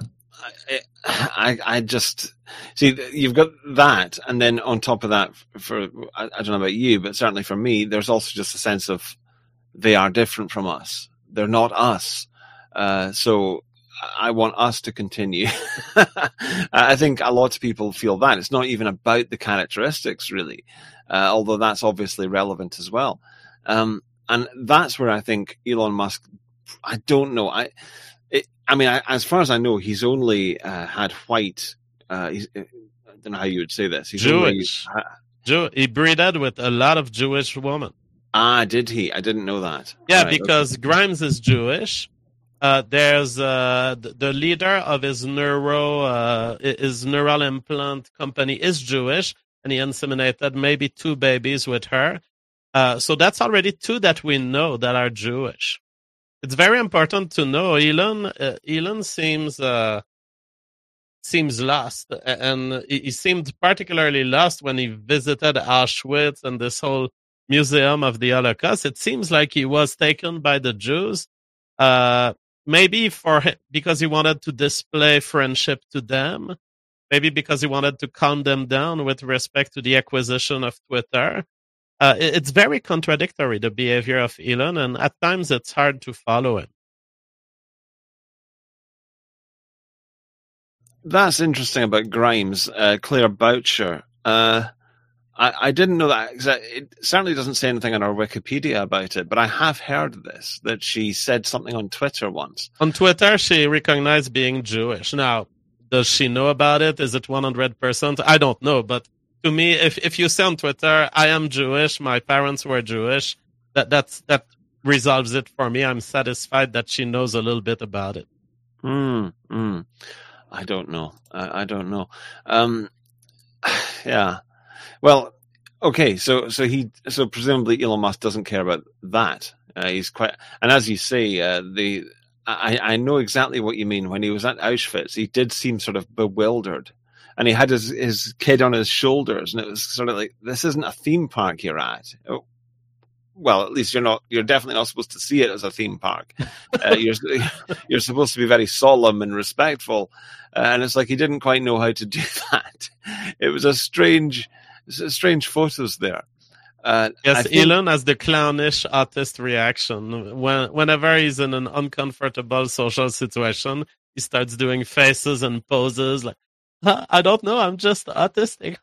I just see you've got that, and then on top of that, I don't know about you, but certainly for me, there's also just a sense of they are different from us. They're not us. So I want us to continue. I think a lot of people feel that it's not even about the characteristics, really, although that's obviously relevant as well. And that's where I think Elon Musk. I don't know. As far as I know, he's only had white. I don't know how you would say this. He's Jewish. He breeded with a lot of Jewish women. Ah, did he? I didn't know that. Yeah, right, because okay. Grimes is Jewish. There's the leader of his neural implant company is Jewish, and he inseminated maybe 2 babies with her. So that's already 2 that we know that are Jewish. It's very important to know Elon seems lost, and he seemed particularly lost when he visited Auschwitz and this whole museum of the Holocaust. It seems like he was taken by the Jews, maybe because he wanted to display friendship to them, maybe because he wanted to calm them down with respect to the acquisition of Twitter. It's very contradictory, the behavior of Elon, and at times it's hard to follow him. That's interesting about Grimes, Claire Boucher. I didn't know that. It certainly doesn't say anything on our Wikipedia about it, but I have heard this, that she said something on Twitter once. On Twitter, she recognized being Jewish. Now, does she know about it? Is it 100%? I don't know, but to me, if you say on Twitter, I am Jewish, my parents were Jewish, that resolves it for me. I'm satisfied that she knows a little bit about it. I don't know. I don't know. Yeah. Well, okay. So presumably Elon Musk doesn't care about that. He's quite, and as you say, I know exactly what you mean. When he was at Auschwitz, he did seem sort of bewildered. And he had his kid on his shoulders, and it was sort of like, this isn't a theme park you're at. well, at least you're definitely not supposed to see it as a theme park. You're supposed to be very solemn and respectful. And it's like he didn't quite know how to do that. It was strange photos there. Yes, Elon has the clownish artist reaction. Whenever he's in an uncomfortable social situation, he starts doing faces and poses like, I don't know, I'm just autistic.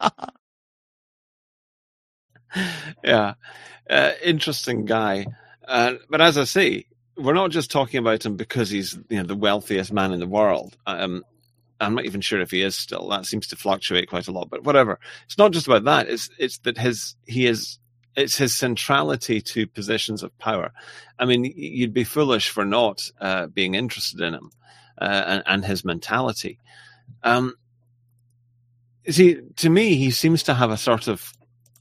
Yeah, interesting guy. But as I say, we're not just talking about him because he's the wealthiest man in the world. I'm not even sure if he is still. That seems to fluctuate quite a lot. But whatever. It's not just about that. It's that it's his centrality to positions of power. I mean, you'd be foolish for not being interested in him and his mentality. See, to me, he seems to have a sort of...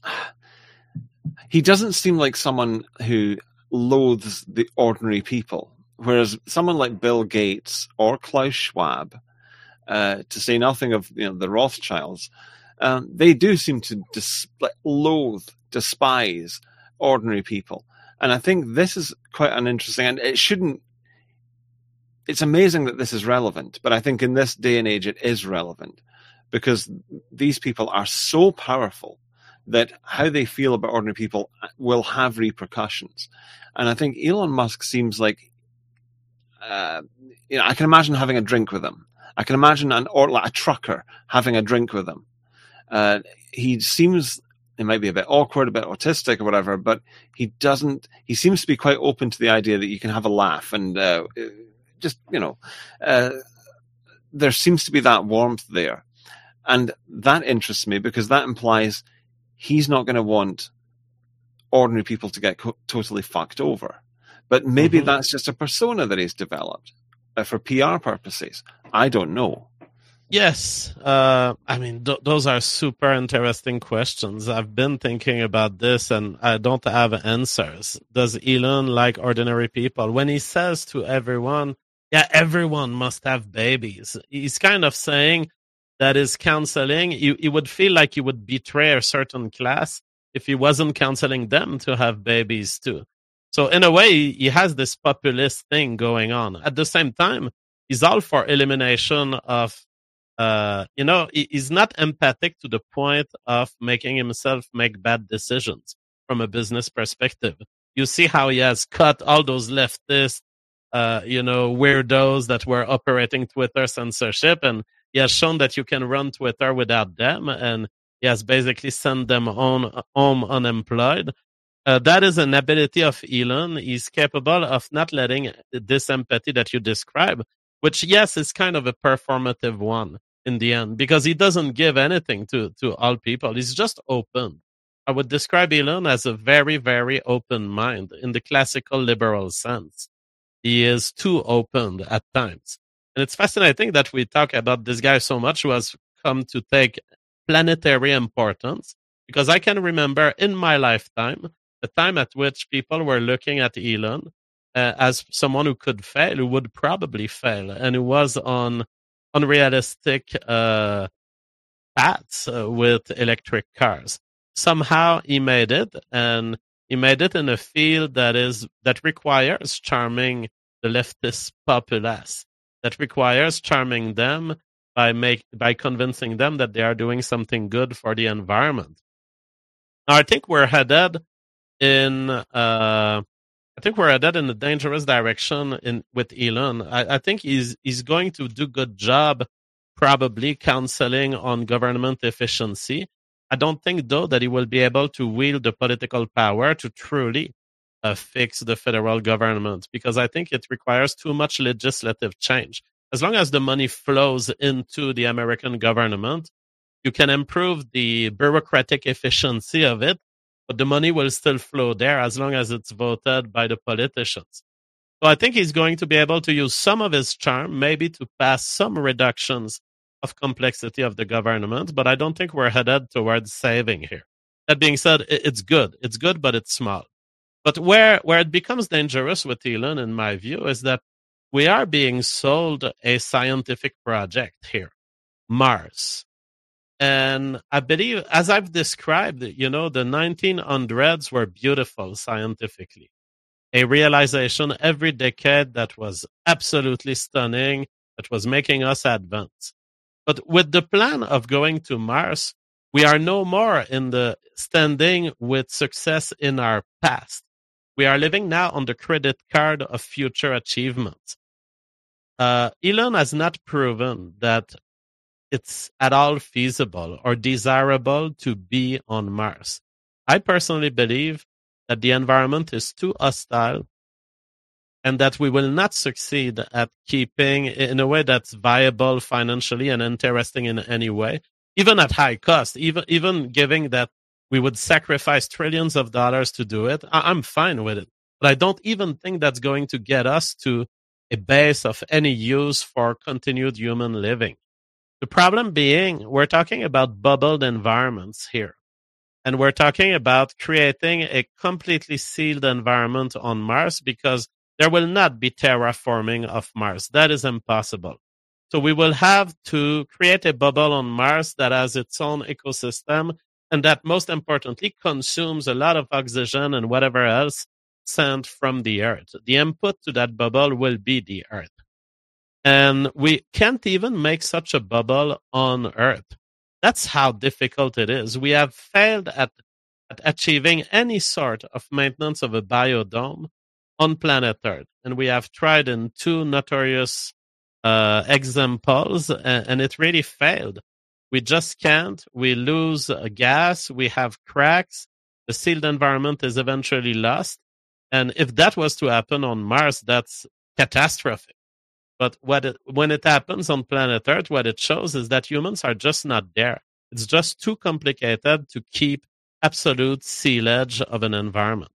He doesn't seem like someone who loathes the ordinary people, whereas someone like Bill Gates or Klaus Schwab, to say nothing of the Rothschilds, they do seem to loathe, despise ordinary people. And I think this is quite an interesting, and it's amazing that this is relevant, but I think in this day and age it is relevant because these people are so powerful that how they feel about ordinary people will have repercussions. And I think Elon Musk seems like, I can imagine having a drink with him. I can imagine a trucker having a drink with him. He seems, it might be a bit awkward, a bit autistic or whatever, but he seems to be quite open to the idea that you can have a laugh and there seems to be that warmth there. And that interests me because that implies he's not going to want ordinary people to get totally fucked over. But maybe that's just a persona that he's developed for PR purposes. I don't know. Yes. I mean, those are super interesting questions. I've been thinking about this and I don't have answers. Does Elon like ordinary people? When he says to everyone, yeah, everyone must have babies, he's kind of saying that is counseling. He would feel like he would betray a certain class if he wasn't counseling them to have babies too. So in a way, he has this populist thing going on. At the same time, he's all for elimination of, he's not empathic to the point of making himself make bad decisions from a business perspective. You see how he has cut all those leftist, weirdos that were operating Twitter censorship, and he has shown that you can run Twitter without them, and he has basically sent them home unemployed. That is an ability of Elon. He's capable of not letting this empathy that you describe, which, yes, is kind of a performative one in the end, because he doesn't give anything to all people. He's just open. I would describe Elon as a very, very open mind in the classical liberal sense. He is too open at times. And it's fascinating that we talk about this guy so much who has come to take planetary importance, because I can remember in my lifetime the time at which people were looking at Elon as someone who could fail, who would probably fail, and who was on unrealistic paths with electric cars. Somehow he made it, and he made it in a field that requires charming the leftist populace, that requires charming them by convincing them that they are doing something good for the environment. Now, I think we're headed in a dangerous direction with Elon. I think he's going to do a good job, probably counseling on government efficiency. I don't think, though, that he will be able to wield the political power to truly fix the federal government, because I think it requires too much legislative change. As long as the money flows into the American government, you can improve the bureaucratic efficiency of it, but the money will still flow there as long as it's voted by the politicians. So I think he's going to be able to use some of his charm, maybe to pass some reductions of complexity of the government, but I don't think we're headed towards saving here. That being said, it's good. It's good, but it's small. But where it becomes dangerous with Elon, in my view, is that we are being sold a scientific project here, Mars. And I believe, as I've described, the 1900s were beautiful scientifically. A realization every decade that was absolutely stunning, that was making us advance. But with the plan of going to Mars, we are no more in the standing with success in our past. We are living now on the credit card of future achievements. Elon has not proven that it's at all feasible or desirable to be on Mars. I personally believe that the environment is too hostile and that we will not succeed at keeping in a way that's viable financially and interesting in any way, even at high cost, even giving that we would sacrifice trillions of dollars to do it. I'm fine with it. But I don't even think that's going to get us to a base of any use for continued human living. The problem being, we're talking about bubbled environments here. And we're talking about creating a completely sealed environment on Mars because there will not be terraforming of Mars. That is impossible. So we will have to create a bubble on Mars that has its own ecosystem and that, most importantly, consumes a lot of oxygen and whatever else sent from the Earth. The input to that bubble will be the Earth. And we can't even make such a bubble on Earth. That's how difficult it is. We have failed at achieving any sort of maintenance of a biodome on planet Earth. And we have tried in two notorious examples, and it really failed. We just can't. We lose gas. We have cracks. The sealed environment is eventually lost. And if that was to happen on Mars, that's catastrophic. But when it happens on planet Earth, what it shows is that humans are just not there. It's just too complicated to keep absolute sealage of an environment.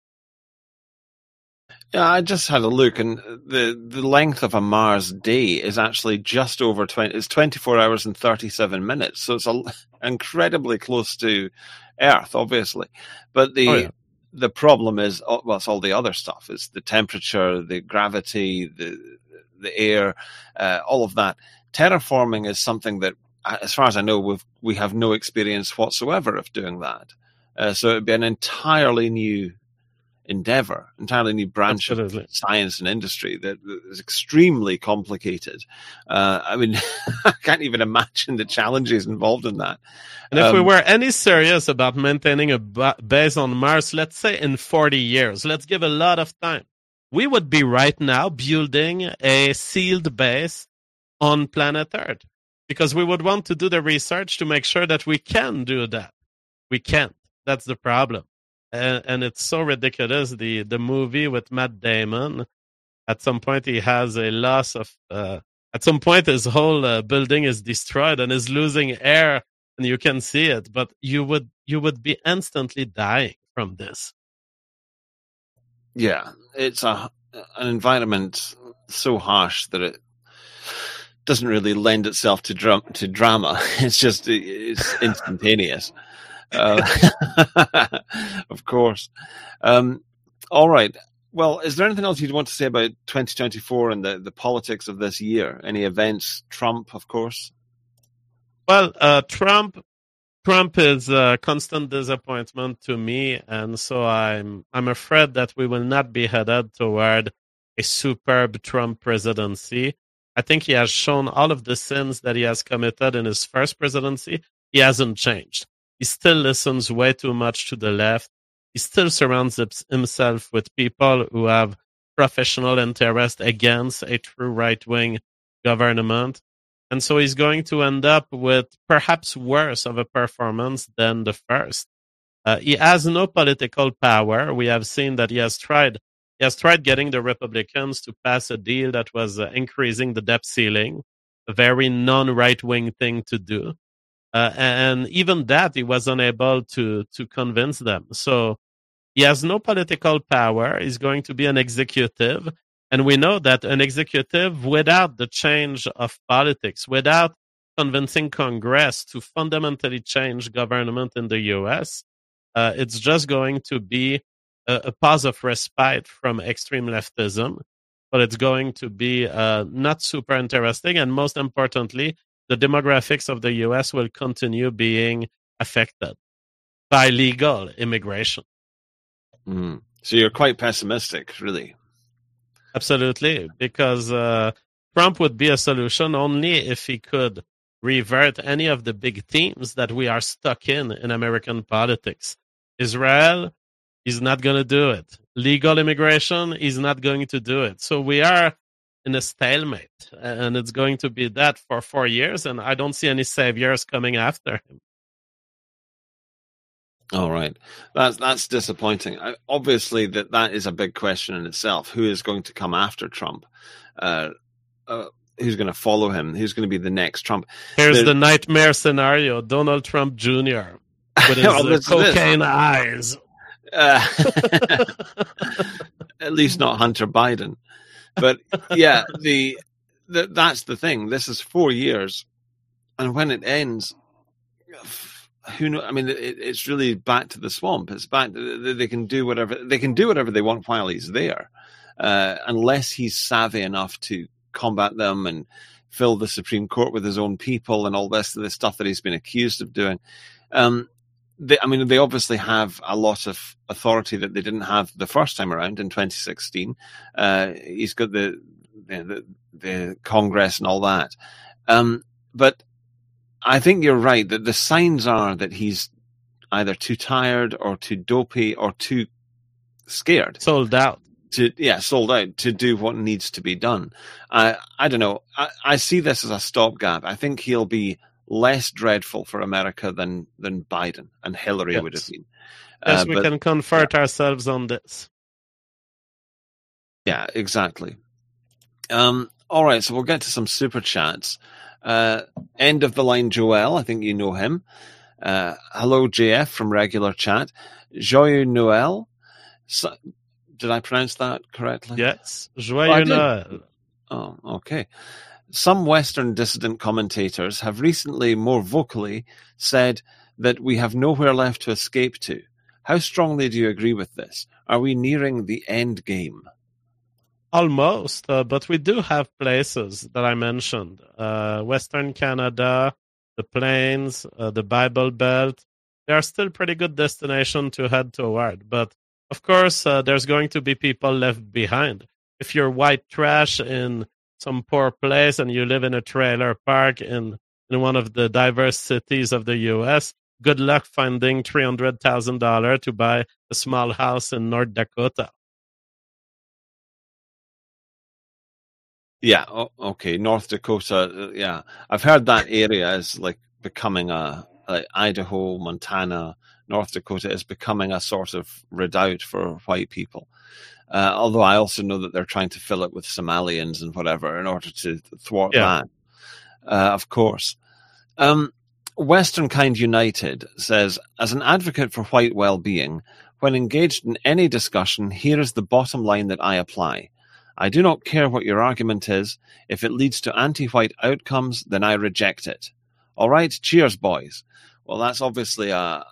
Yeah, I just had a look, and the length of a Mars day is actually just over 24 hours and 37 minutes. So it's incredibly close to Earth, obviously. But the problem is, well, it's all the other stuff. It's the temperature, the gravity, the air, all of that. Terraforming is something that, as far as I know, we have no experience whatsoever of doing that. So it'd be an entirely new endeavor, entirely new branch of science and industry that is extremely complicated. I mean, I can't even imagine the challenges involved in that. And if we were any serious about maintaining a base on Mars, let's say in 40 years, let's give a lot of time, we would be right now building a sealed base on planet Earth because we would want to do the research to make sure that we can do that. We can't. That's the problem. And it's so ridiculous. The movie with Matt Damon, at some point he has a loss of, at some point his whole building is destroyed and is losing air and you can see it, but you would be instantly dying from this. Yeah, it's an environment so harsh that it doesn't really lend itself to drama. It's instantaneous. Of course. All right. Well, is there anything else you'd want to say about 2024 and the politics of this year? Any events? Trump, of course. Well, Trump is a constant disappointment to me, and so I'm afraid that we will not be headed toward a superb Trump presidency. I think he has shown all of the sins that he has committed in his first presidency. He hasn't changed. He still listens way too much to the left. He still surrounds himself with people who have professional interest against a true right-wing government. And so he's going to end up with perhaps worse of a performance than the first. He has no political power. We have seen that he has tried getting the Republicans to pass a deal that was increasing the debt ceiling, a very non-right-wing thing to do. And even that, he was unable to convince them. So he has no political power. He's going to be an executive. And we know that an executive without the change of politics, without convincing Congress to fundamentally change government in the U.S., it's just going to be a pause of respite from extreme leftism. But it's going to be not super interesting. And most importantly, the demographics of the U.S. will continue being affected by legal immigration. Mm. So you're quite pessimistic, really. Absolutely, because Trump would be a solution only if he could revert any of the big themes that we are stuck in American politics. Israel, he's not going to do it. Legal immigration, he's not going to do it. So we are in a stalemate, and it's going to be that for 4 years, and I don't see any saviors coming after him. All right. That's disappointing. Obviously, that is a big question in itself. Who is going to come after Trump? Who's going to follow him? Who's going to be the next Trump? Here's the nightmare scenario: Donald Trump Jr. with his cocaine eyes. At least not Hunter Biden. But yeah, that's the thing. This is 4 years, and when it ends, who knows? I mean, it's really back to the swamp. It's back. They can do whatever they want while he's there, unless he's savvy enough to combat them and fill the Supreme Court with his own people and all this stuff that he's been accused of doing. They obviously have a lot of authority that they didn't have the first time around in 2016. He's got the Congress and all that. But I think you're right that the signs are that he's either too tired or too dopey or too scared. Sold out to do what needs to be done. I don't know. I see this as a stopgap. I think he'll be less dreadful for America than Biden and Hillary would have been. Yes, we can comfort ourselves on this. Yeah, exactly. All right, so we'll get to some super chats. End of the line, Joel. I think you know him. Hello, JF from regular chat. Joyeux Noël. Did I pronounce that correctly? Yes, Joyeux Noël. Oh, okay. Some Western dissident commentators have recently more vocally said that we have nowhere left to escape to. How strongly do you agree with this? Are we nearing the end game? Almost, but we do have places that I mentioned. Western Canada, the Plains, the Bible Belt. They are still pretty good destination to head toward. But, of course, there's going to be people left behind. If you're white trash in some poor place and you live in a trailer park in one of the diverse cities of the U.S., good luck finding $300,000 to buy a small house in North Dakota. Yeah, okay. North Dakota, yeah. I've heard that area is like becoming like Idaho, Montana, North Dakota is becoming a sort of redoubt for white people. Although I also know that they're trying to fill it with Somalians and whatever in order to thwart that. Of course. Western Kind United says, as an advocate for white well-being, when engaged in any discussion, here is the bottom line that I apply. I do not care what your argument is. If it leads to anti-white outcomes, then I reject it. All right, cheers, boys. Well, that's obviously a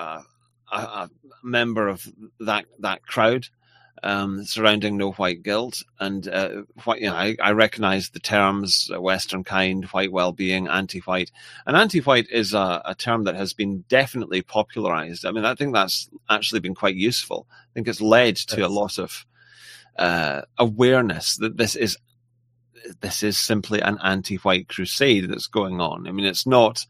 member of that crowd surrounding No White Guilt, and I recognize the terms Western Kind, white well-being, anti-white, and anti-white is a term that has been definitely popularized. I mean, I think that's actually been quite useful. I think it's led to a lot of awareness that this is simply an anti-white crusade that's going on. I mean, it's not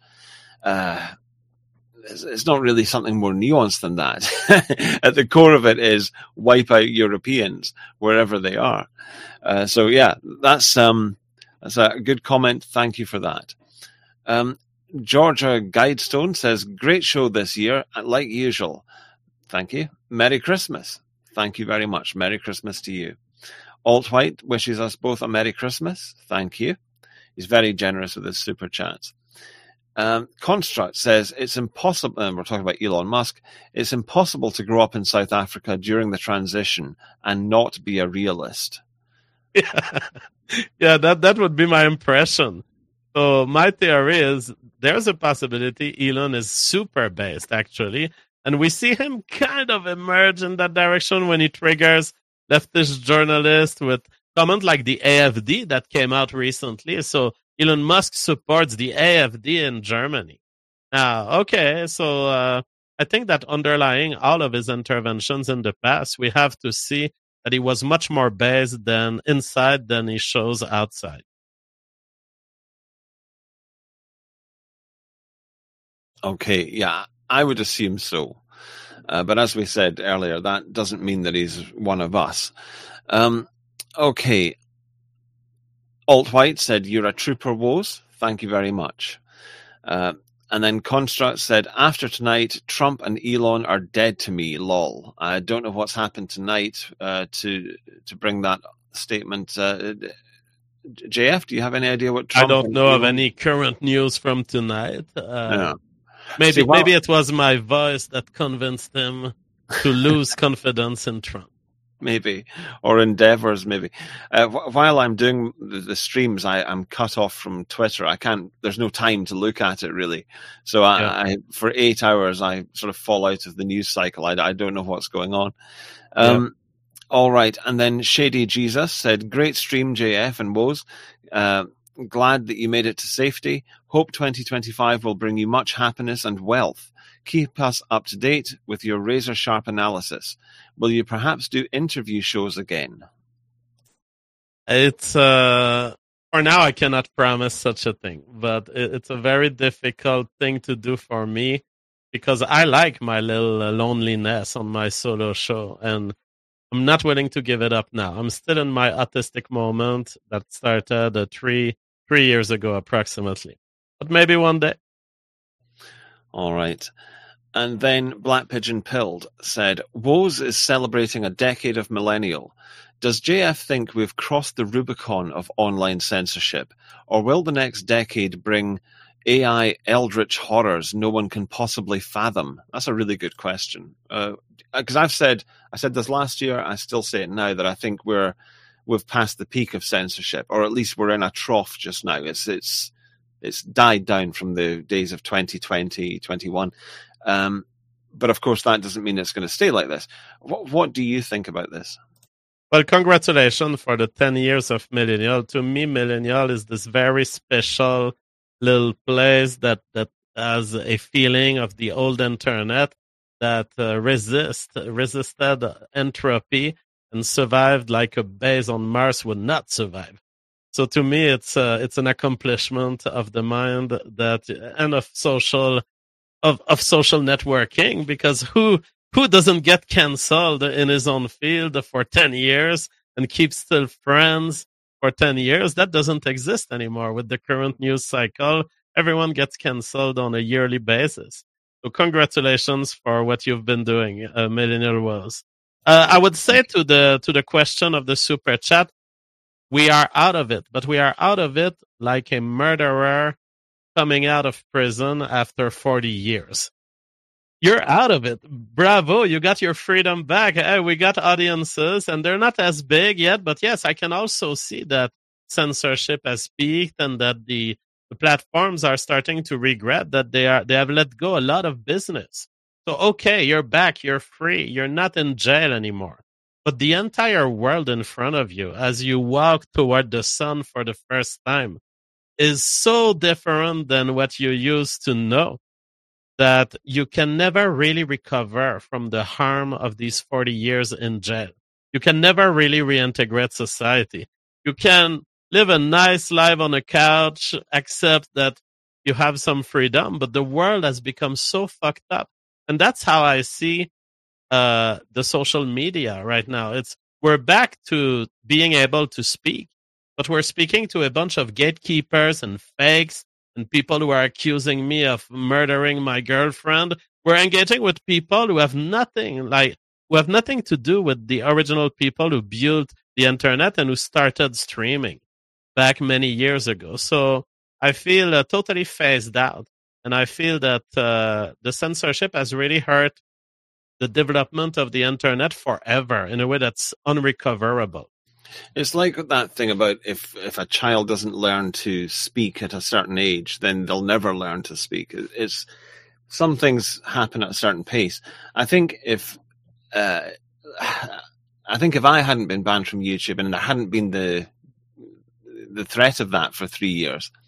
really something more nuanced than that. At the core of it is wipe out Europeans wherever they are. So yeah, that's a good comment. Thank you for that. Georgia Guidestone says, great show this year, like usual. Thank you. Merry Christmas. Thank you very much. Merry Christmas to you. Alt-White wishes us both a Merry Christmas. Thank you. He's very generous with his super chats. Construct says, it's impossible, and we're talking about Elon Musk, it's impossible to grow up in South Africa during the transition and not be a realist. Yeah, that would be my impression. So my theory is there's a possibility Elon is super based, actually. And we see him kind of emerge in that direction when he triggers leftist journalists with comments like the AFD that came out recently. So Elon Musk supports the AfD in Germany. Now, okay, so I think that underlying all of his interventions in the past, we have to see that he was much more based than inside than he shows outside. Okay, yeah, I would assume so. But as we said earlier, that doesn't mean that he's one of us. Okay. Alt White said, "You're a trooper, Woz. Thank you very much." And then Construct said, "After tonight, Trump and Elon are dead to me, lol." I don't know what's happened tonight to bring that statement. JF, do you have any idea what Trump? I don't know of any current news from tonight. No. Maybe it was my voice that convinced him to lose confidence in Trump. Maybe, or endeavors, maybe. While I'm doing the streams, I'm cut off from Twitter. I can't. There's no time to look at it really. So I for 8 hours, I sort of fall out of the news cycle. I don't know what's going on. All right, and then Shady Jesus said, "Great stream, JF and Woz. Glad that you made it to safety. Hope 2025 will bring you much happiness and wealth. Keep us up to date with your razor-sharp analysis. Will you perhaps do interview shows again?" It's for now I cannot promise such a thing, but it's a very difficult thing to do for me because I like my little loneliness on my solo show, and I'm not willing to give it up now. I'm still in my autistic moment that started 3 years ago approximately, but maybe one day. All right. And then Black Pigeon Pilled said, "Woz is celebrating a decade of millennial. Does JF think we've crossed the Rubicon of online censorship, or will the next decade bring AI eldritch horrors no one can possibly fathom?" That's a really good question. Because I said this last year, I still say it now, that I think we've passed the peak of censorship, or at least we're in a trough just now. It's died down from the days of 2020, 21. But of course, that doesn't mean it's going to stay like this. What do you think about this? Well, congratulations for the 10 years of Millennial. To me, Millennial is this very special little place that has a feeling of the old internet that resisted entropy and survived like a base on Mars would not survive. So to me, it's an accomplishment of the mind and of social networking, because who doesn't get cancelled in his own field for 10 years and keep still friends for 10 years? That doesn't exist anymore with the current news cycle. Everyone gets cancelled on a yearly basis. So congratulations for what you've been doing, Millennial Woz. I would say to the question of the super chat, we are out of it, but we are out of it like a murderer coming out of prison after 40 years. You're out of it. Bravo, you got your freedom back. Hey, we got audiences, and they're not as big yet, but yes, I can also see that censorship has peaked and that the platforms are starting to regret that they have let go a lot of business. So, okay, you're back, you're free, you're not in jail anymore. But the entire world in front of you as you walk toward the sun for the first time is so different than what you used to know that you can never really recover from the harm of these 40 years in jail. You can never really reintegrate society. You can live a nice life on a couch, except that you have some freedom, but the world has become so fucked up. And that's how I see the social media right now. We're back to being able to speak, but we're speaking to a bunch of gatekeepers and fakes and people who are accusing me of murdering my girlfriend. We're engaging with people who have nothing to do with the original people who built the internet and who started streaming back many years ago. So I feel totally phased out, and I feel that the censorship has really hurt the development of the internet forever in a way that's unrecoverable. It's like that thing about if a child doesn't learn to speak at a certain age, then they'll never learn to speak. It's some things happen at a certain pace. I think if I hadn't been banned from YouTube and there hadn't been the threat of that for 3 years,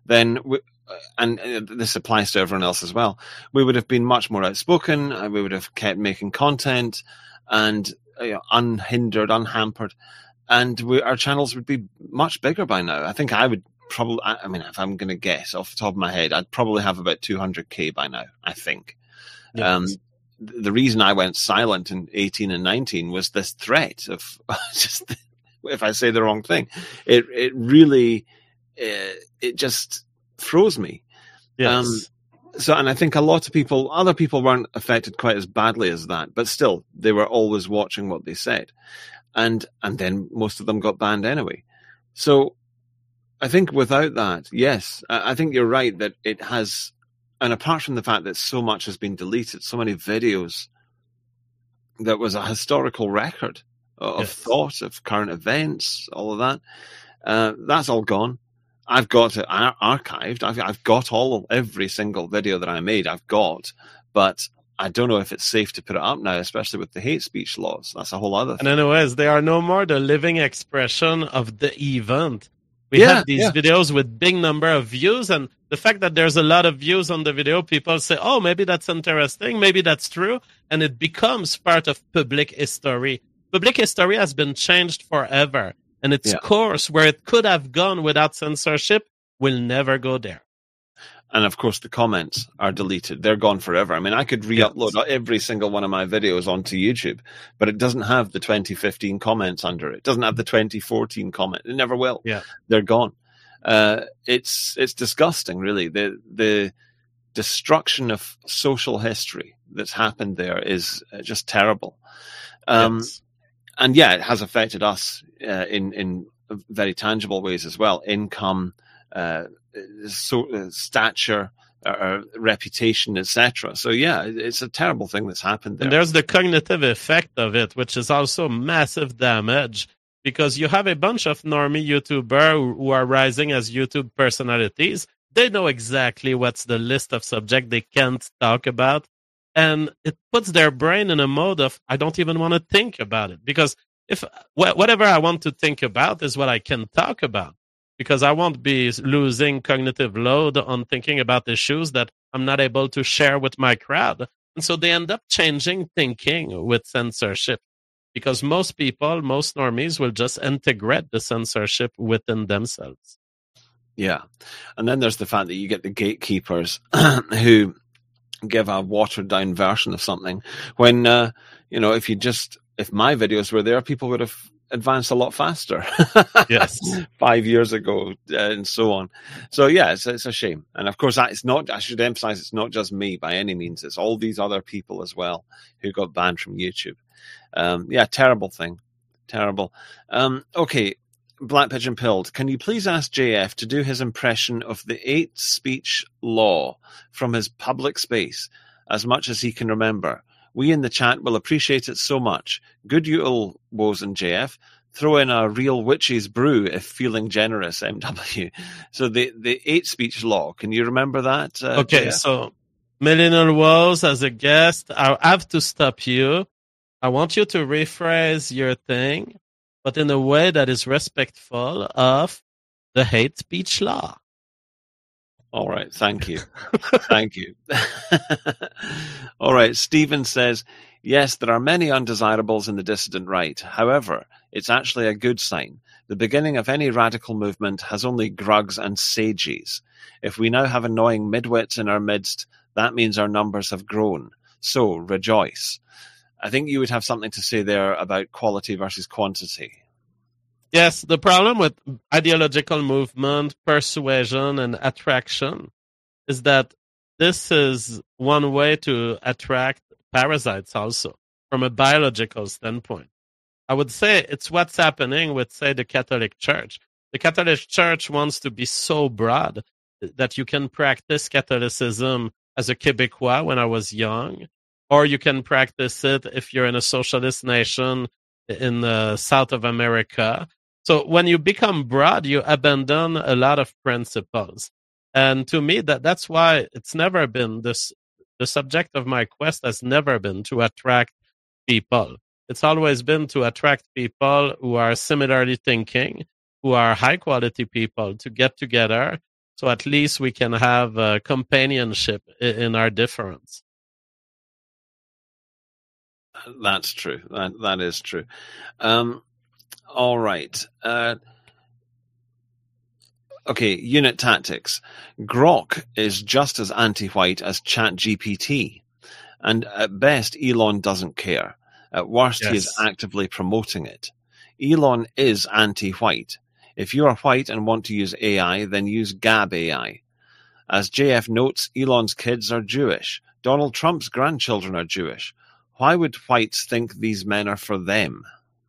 then and this applies to everyone else as well, we would have been much more outspoken, and we would have kept making content, and unhindered, unhampered, and our channels would be much bigger by now. I think I would probably, I mean, if I'm going to guess off the top of my head, I'd probably have about 200k by now, I think. Yes. The reason I went silent in 18 and 19 was this threat of just, if I say the wrong thing, it really, it just froze me. Yes. And I think a lot of other people weren't affected quite as badly as that, but still, they were always watching what they said. And then most of them got banned anyway. So I think without that, yes, I think you're right that it has, and apart from the fact that so much has been deleted, so many videos that was a historical record of thought, of current events, all of that, that's all gone. I've got it archived. I've got every single video that I made. I've got, but I don't know if it's safe to put it up now, especially with the hate speech laws. That's a whole other thing. And anyways, they are no more the living expression of the event. We have these videos with big number of views, and the fact that there's a lot of views on the video, people say, oh, maybe that's interesting, maybe that's true, and it becomes part of public history. Public history has been changed forever. And its course, where it could have gone without censorship, will never go there. And of course, the comments are deleted. They're gone forever. I mean, I could re-upload every single one of my videos onto YouTube, but it doesn't have the 2015 comments under it. It doesn't have the 2014 comment. It never will. Yeah. They're gone. It's disgusting, really. The destruction of social history that's happened there is just terrible. And yeah, it has affected us in very tangible ways as well. Income, stature, reputation, etc. So yeah, it's a terrible thing that's happened there. And there's the cognitive effect of it, which is also massive damage, because you have a bunch of normie YouTubers who are rising as YouTube personalities. They know exactly what's the list of subjects they can't talk about. And it puts their brain in a mode of, I don't even want to think about it. Because if whatever I want to think about is what I can talk about. Because I won't be losing cognitive load on thinking about issues that I'm not able to share with my crowd. And so they end up changing thinking with censorship. Because most people, most normies will just integrate the censorship within themselves. Yeah. And then there's the fact that you get the gatekeepers who give a watered down version of something when if my videos were there, people would have advanced a lot faster. Yes. 5 years ago and so on. So yeah, it's a shame. And of course, I should emphasize, it's not just me by any means. It's all these other people as well who got banned from YouTube. Terrible thing. Terrible. Okay. Black Pigeon Pilled, can you please ask JF to do his impression of the hate speech law from his public space as much as he can remember? We in the chat will appreciate it so much. Good Yule, Woes and JF. Throw in a real witch's brew if feeling generous, MW. So the hate speech law, can you remember that? Okay, JF? So Millennial Woes as a guest, I have to stop you. I want you to rephrase your thing, but in a way that is respectful of the hate speech law. All right. Thank you. Thank you. All right. Stephen says, yes, there are many undesirables in the dissident right. However, it's actually a good sign. The beginning of any radical movement has only grugs and sages. If we now have annoying midwits in our midst, that means our numbers have grown. So rejoice. I think you would have something to say there about quality versus quantity. Yes, the problem with ideological movement, persuasion, and attraction is that this is one way to attract parasites also, from a biological standpoint. I would say it's what's happening with, say, the Catholic Church. The Catholic Church wants to be so broad that you can practice Catholicism as a Quebecois when I was young, or you can practice it if you're in a socialist nation in the South of America. So when you become broad, you abandon a lot of principles. And to me, that's why it's never been this. The subject of my quest has never been to attract people. It's always been to attract people who are similarly thinking, who are high quality people, to get together So at least we can have companionship in our difference. That's true. That is true. All right. Okay, unit tactics. Grok is just as anti-white as ChatGPT. And at best, Elon doesn't care. At worst, he is actively promoting it. Elon is anti-white. If you are white and want to use AI, then use Gab AI. As JF notes, Elon's kids are Jewish. Donald Trump's grandchildren are Jewish. Why would whites think these men are for them?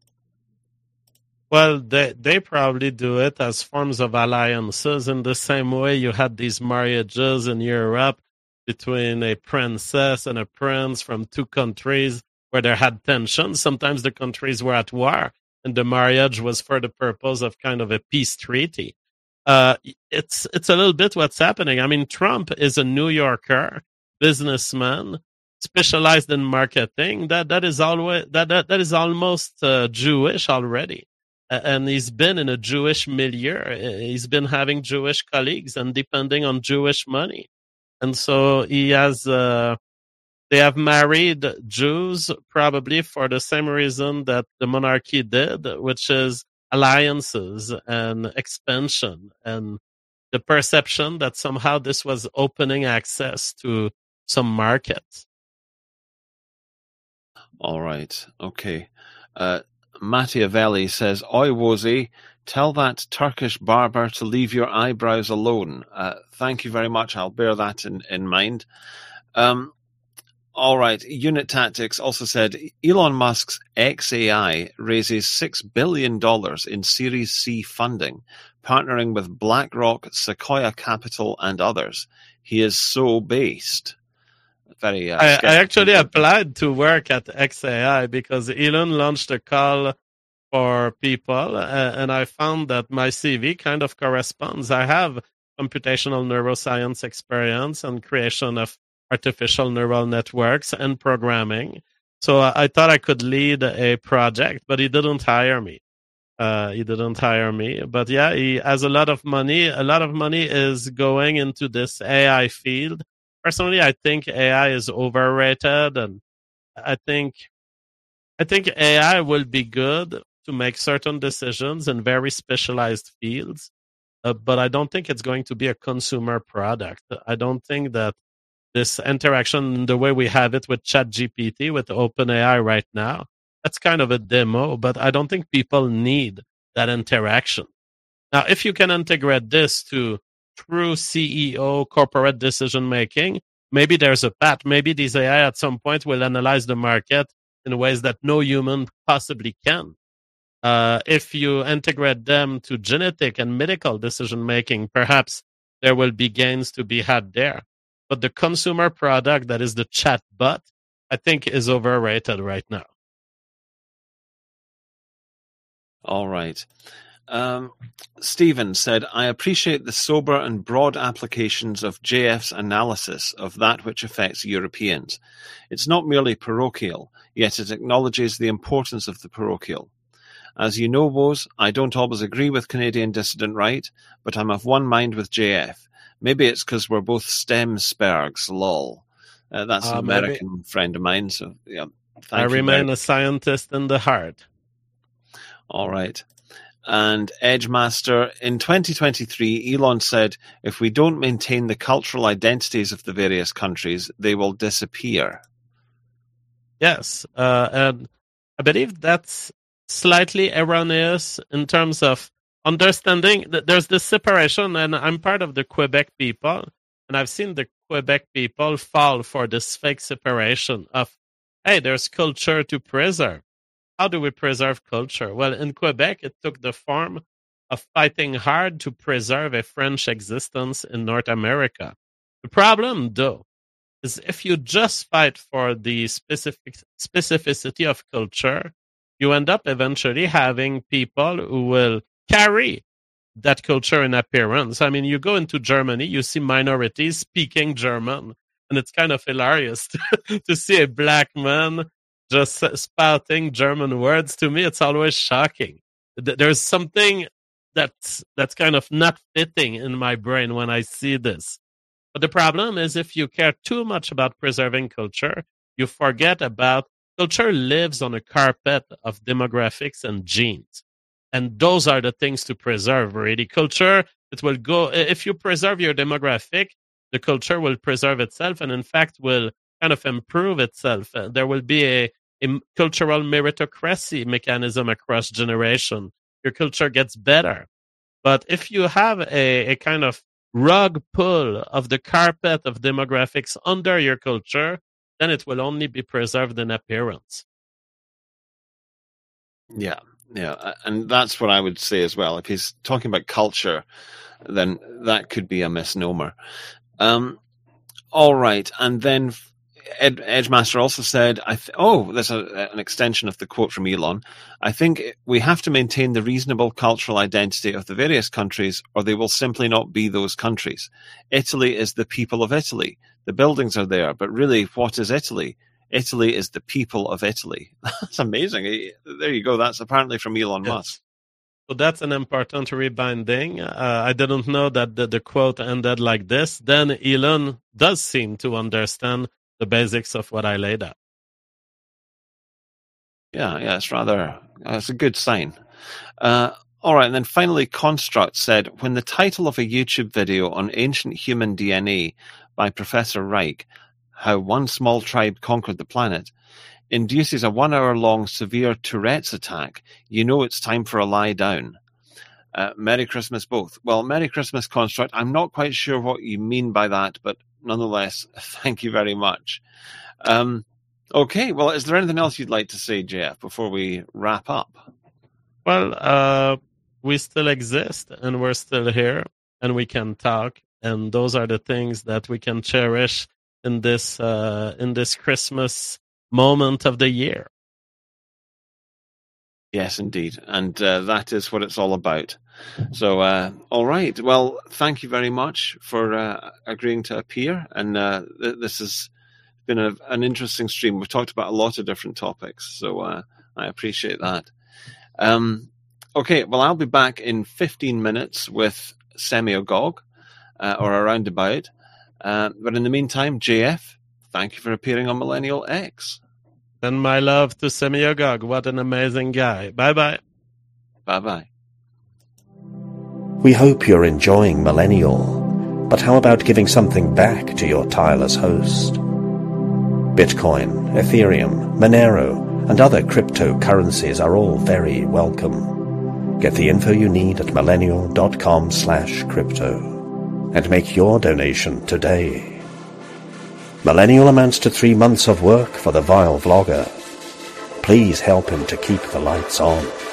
Well, they probably do it as forms of alliances in the same way you had these marriages in Europe between a princess and a prince from two countries where there had tensions. Sometimes the countries were at war, and the marriage was for the purpose of kind of a peace treaty. It's a little bit what's happening. I mean, Trump is a New Yorker, businessman, specialized in marketing. That is almost Jewish already. And he's been in a Jewish milieu. He's been having Jewish colleagues and depending on Jewish money. And so he has, they have married Jews probably for the same reason that the monarchy did, which is alliances and expansion and the perception that somehow this was opening access to some markets. All right. Okay. Machiavelli says, Oi, Wozy, tell that Turkish barber to leave your eyebrows alone. Thank you very much. I'll bear that in mind. All right. Unit Tactics also said, Elon Musk's XAI raises $6 billion in Series C funding, partnering with BlackRock, Sequoia Capital, and others. He is so based. Very. I actually applied to work at XAI because Elon launched a call for people, and I found that my CV kind of corresponds. I have computational neuroscience experience and creation of artificial neural networks and programming. So I thought I could lead a project, but he didn't hire me. But yeah, he has a lot of money. A lot of money is going into this AI field. Personally, I think AI is overrated, and I think AI will be good to make certain decisions in very specialized fields, but I don't think it's going to be a consumer product. I don't think that this interaction, the way we have it with ChatGPT, with OpenAI right now, that's kind of a demo, but I don't think people need that interaction. Now, if you can integrate this to true CEO corporate decision making, maybe there's a path. Maybe these AI at some point will analyze the market in ways that no human possibly can. If you integrate them to genetic and medical decision making, perhaps there will be gains to be had there. But the consumer product that is the chat bot, I think is overrated right now. All right. Stephen said, I appreciate the sober and broad applications of JF's analysis of that which affects Europeans. It's not merely parochial, yet it acknowledges the importance of the parochial. As you know, Woz, I don't always agree with Canadian dissident right, but I'm of one mind with JF. Maybe it's because we're both STEM spergs, lol. That's an American maybe. Friend of mine, so yeah. I remain a scientist in the heart. All right. And Edgemaster, in 2023, Elon said, if we don't maintain the cultural identities of the various countries, they will disappear. Yes, and I believe that's slightly erroneous in terms of understanding that there's this separation, and I'm part of the Quebec people, and I've seen the Quebec people fall for this fake separation of, hey, there's culture to preserve. How do we preserve culture? Well, in Quebec, it took the form of fighting hard to preserve a French existence in North America. The problem, though, is if you just fight for the specificity of culture, you end up eventually having people who will carry that culture in appearance. I mean, you go into Germany, you see minorities speaking German, and it's kind of hilarious to see a black man just spouting German words. To me, it's always shocking. There's something that's kind of not fitting in my brain when I see this. But the problem is if you care too much about preserving culture, you forget about culture lives on a carpet of demographics and genes. And those are the things to preserve, really. Culture, it will go, if you preserve your demographic, the culture will preserve itself and in fact will kind of improve itself. There will be a cultural meritocracy mechanism across generation. Your culture gets better. But if you have a kind of rug pull of the carpet of demographics under your culture, then it will only be preserved in appearance. Yeah, and that's what I would say as well. If he's talking about culture, then that could be a misnomer. All right, and then Edgemaster also said, there's an extension of the quote from Elon. I think we have to maintain the reasonable cultural identity of the various countries, or they will simply not be those countries. Italy is the people of Italy. The buildings are there, but really, what is Italy? Italy is the people of Italy. That's amazing. There you go. That's apparently from Elon Musk. So that's an important rebinding. I didn't know that the quote ended like this. Then Elon does seem to understand the basics of what I laid out. Yeah, it's a good sign. All right, and then finally Construct said, when the title of a YouTube video on ancient human DNA by Professor Reich, How One Small Tribe Conquered the Planet, induces a 1 hour long severe Tourette's attack, you know it's time for a lie down. Merry Christmas both. Well, Merry Christmas, Construct. I'm not quite sure what you mean by that, but nonetheless, thank you very much. Okay, well, is there anything else you'd like to say, JF, before we wrap up? Well, we still exist, and we're still here, and we can talk, and those are the things that we can cherish in this Christmas moment of the year. Yes, indeed. And that is what it's all about. So, all right. Well, thank you very much for agreeing to appear. And this has been an interesting stream. We've talked about a lot of different topics. So I appreciate that. Okay, well, I'll be back in 15 minutes with Semi-Agog, or around about. But in the meantime, JF, thank you for appearing on Millennial X. And my love to Semi-Agog. What an amazing guy. Bye-bye. Bye-bye. We hope you're enjoying Millennial, but how about giving something back to your tireless host? Bitcoin, Ethereum, Monero, and other cryptocurrencies are all very welcome. Get the info you need at millennial.com/crypto and make your donation today. Millennial amounts to 3 months of work for the vile vlogger. Please help him to keep the lights on.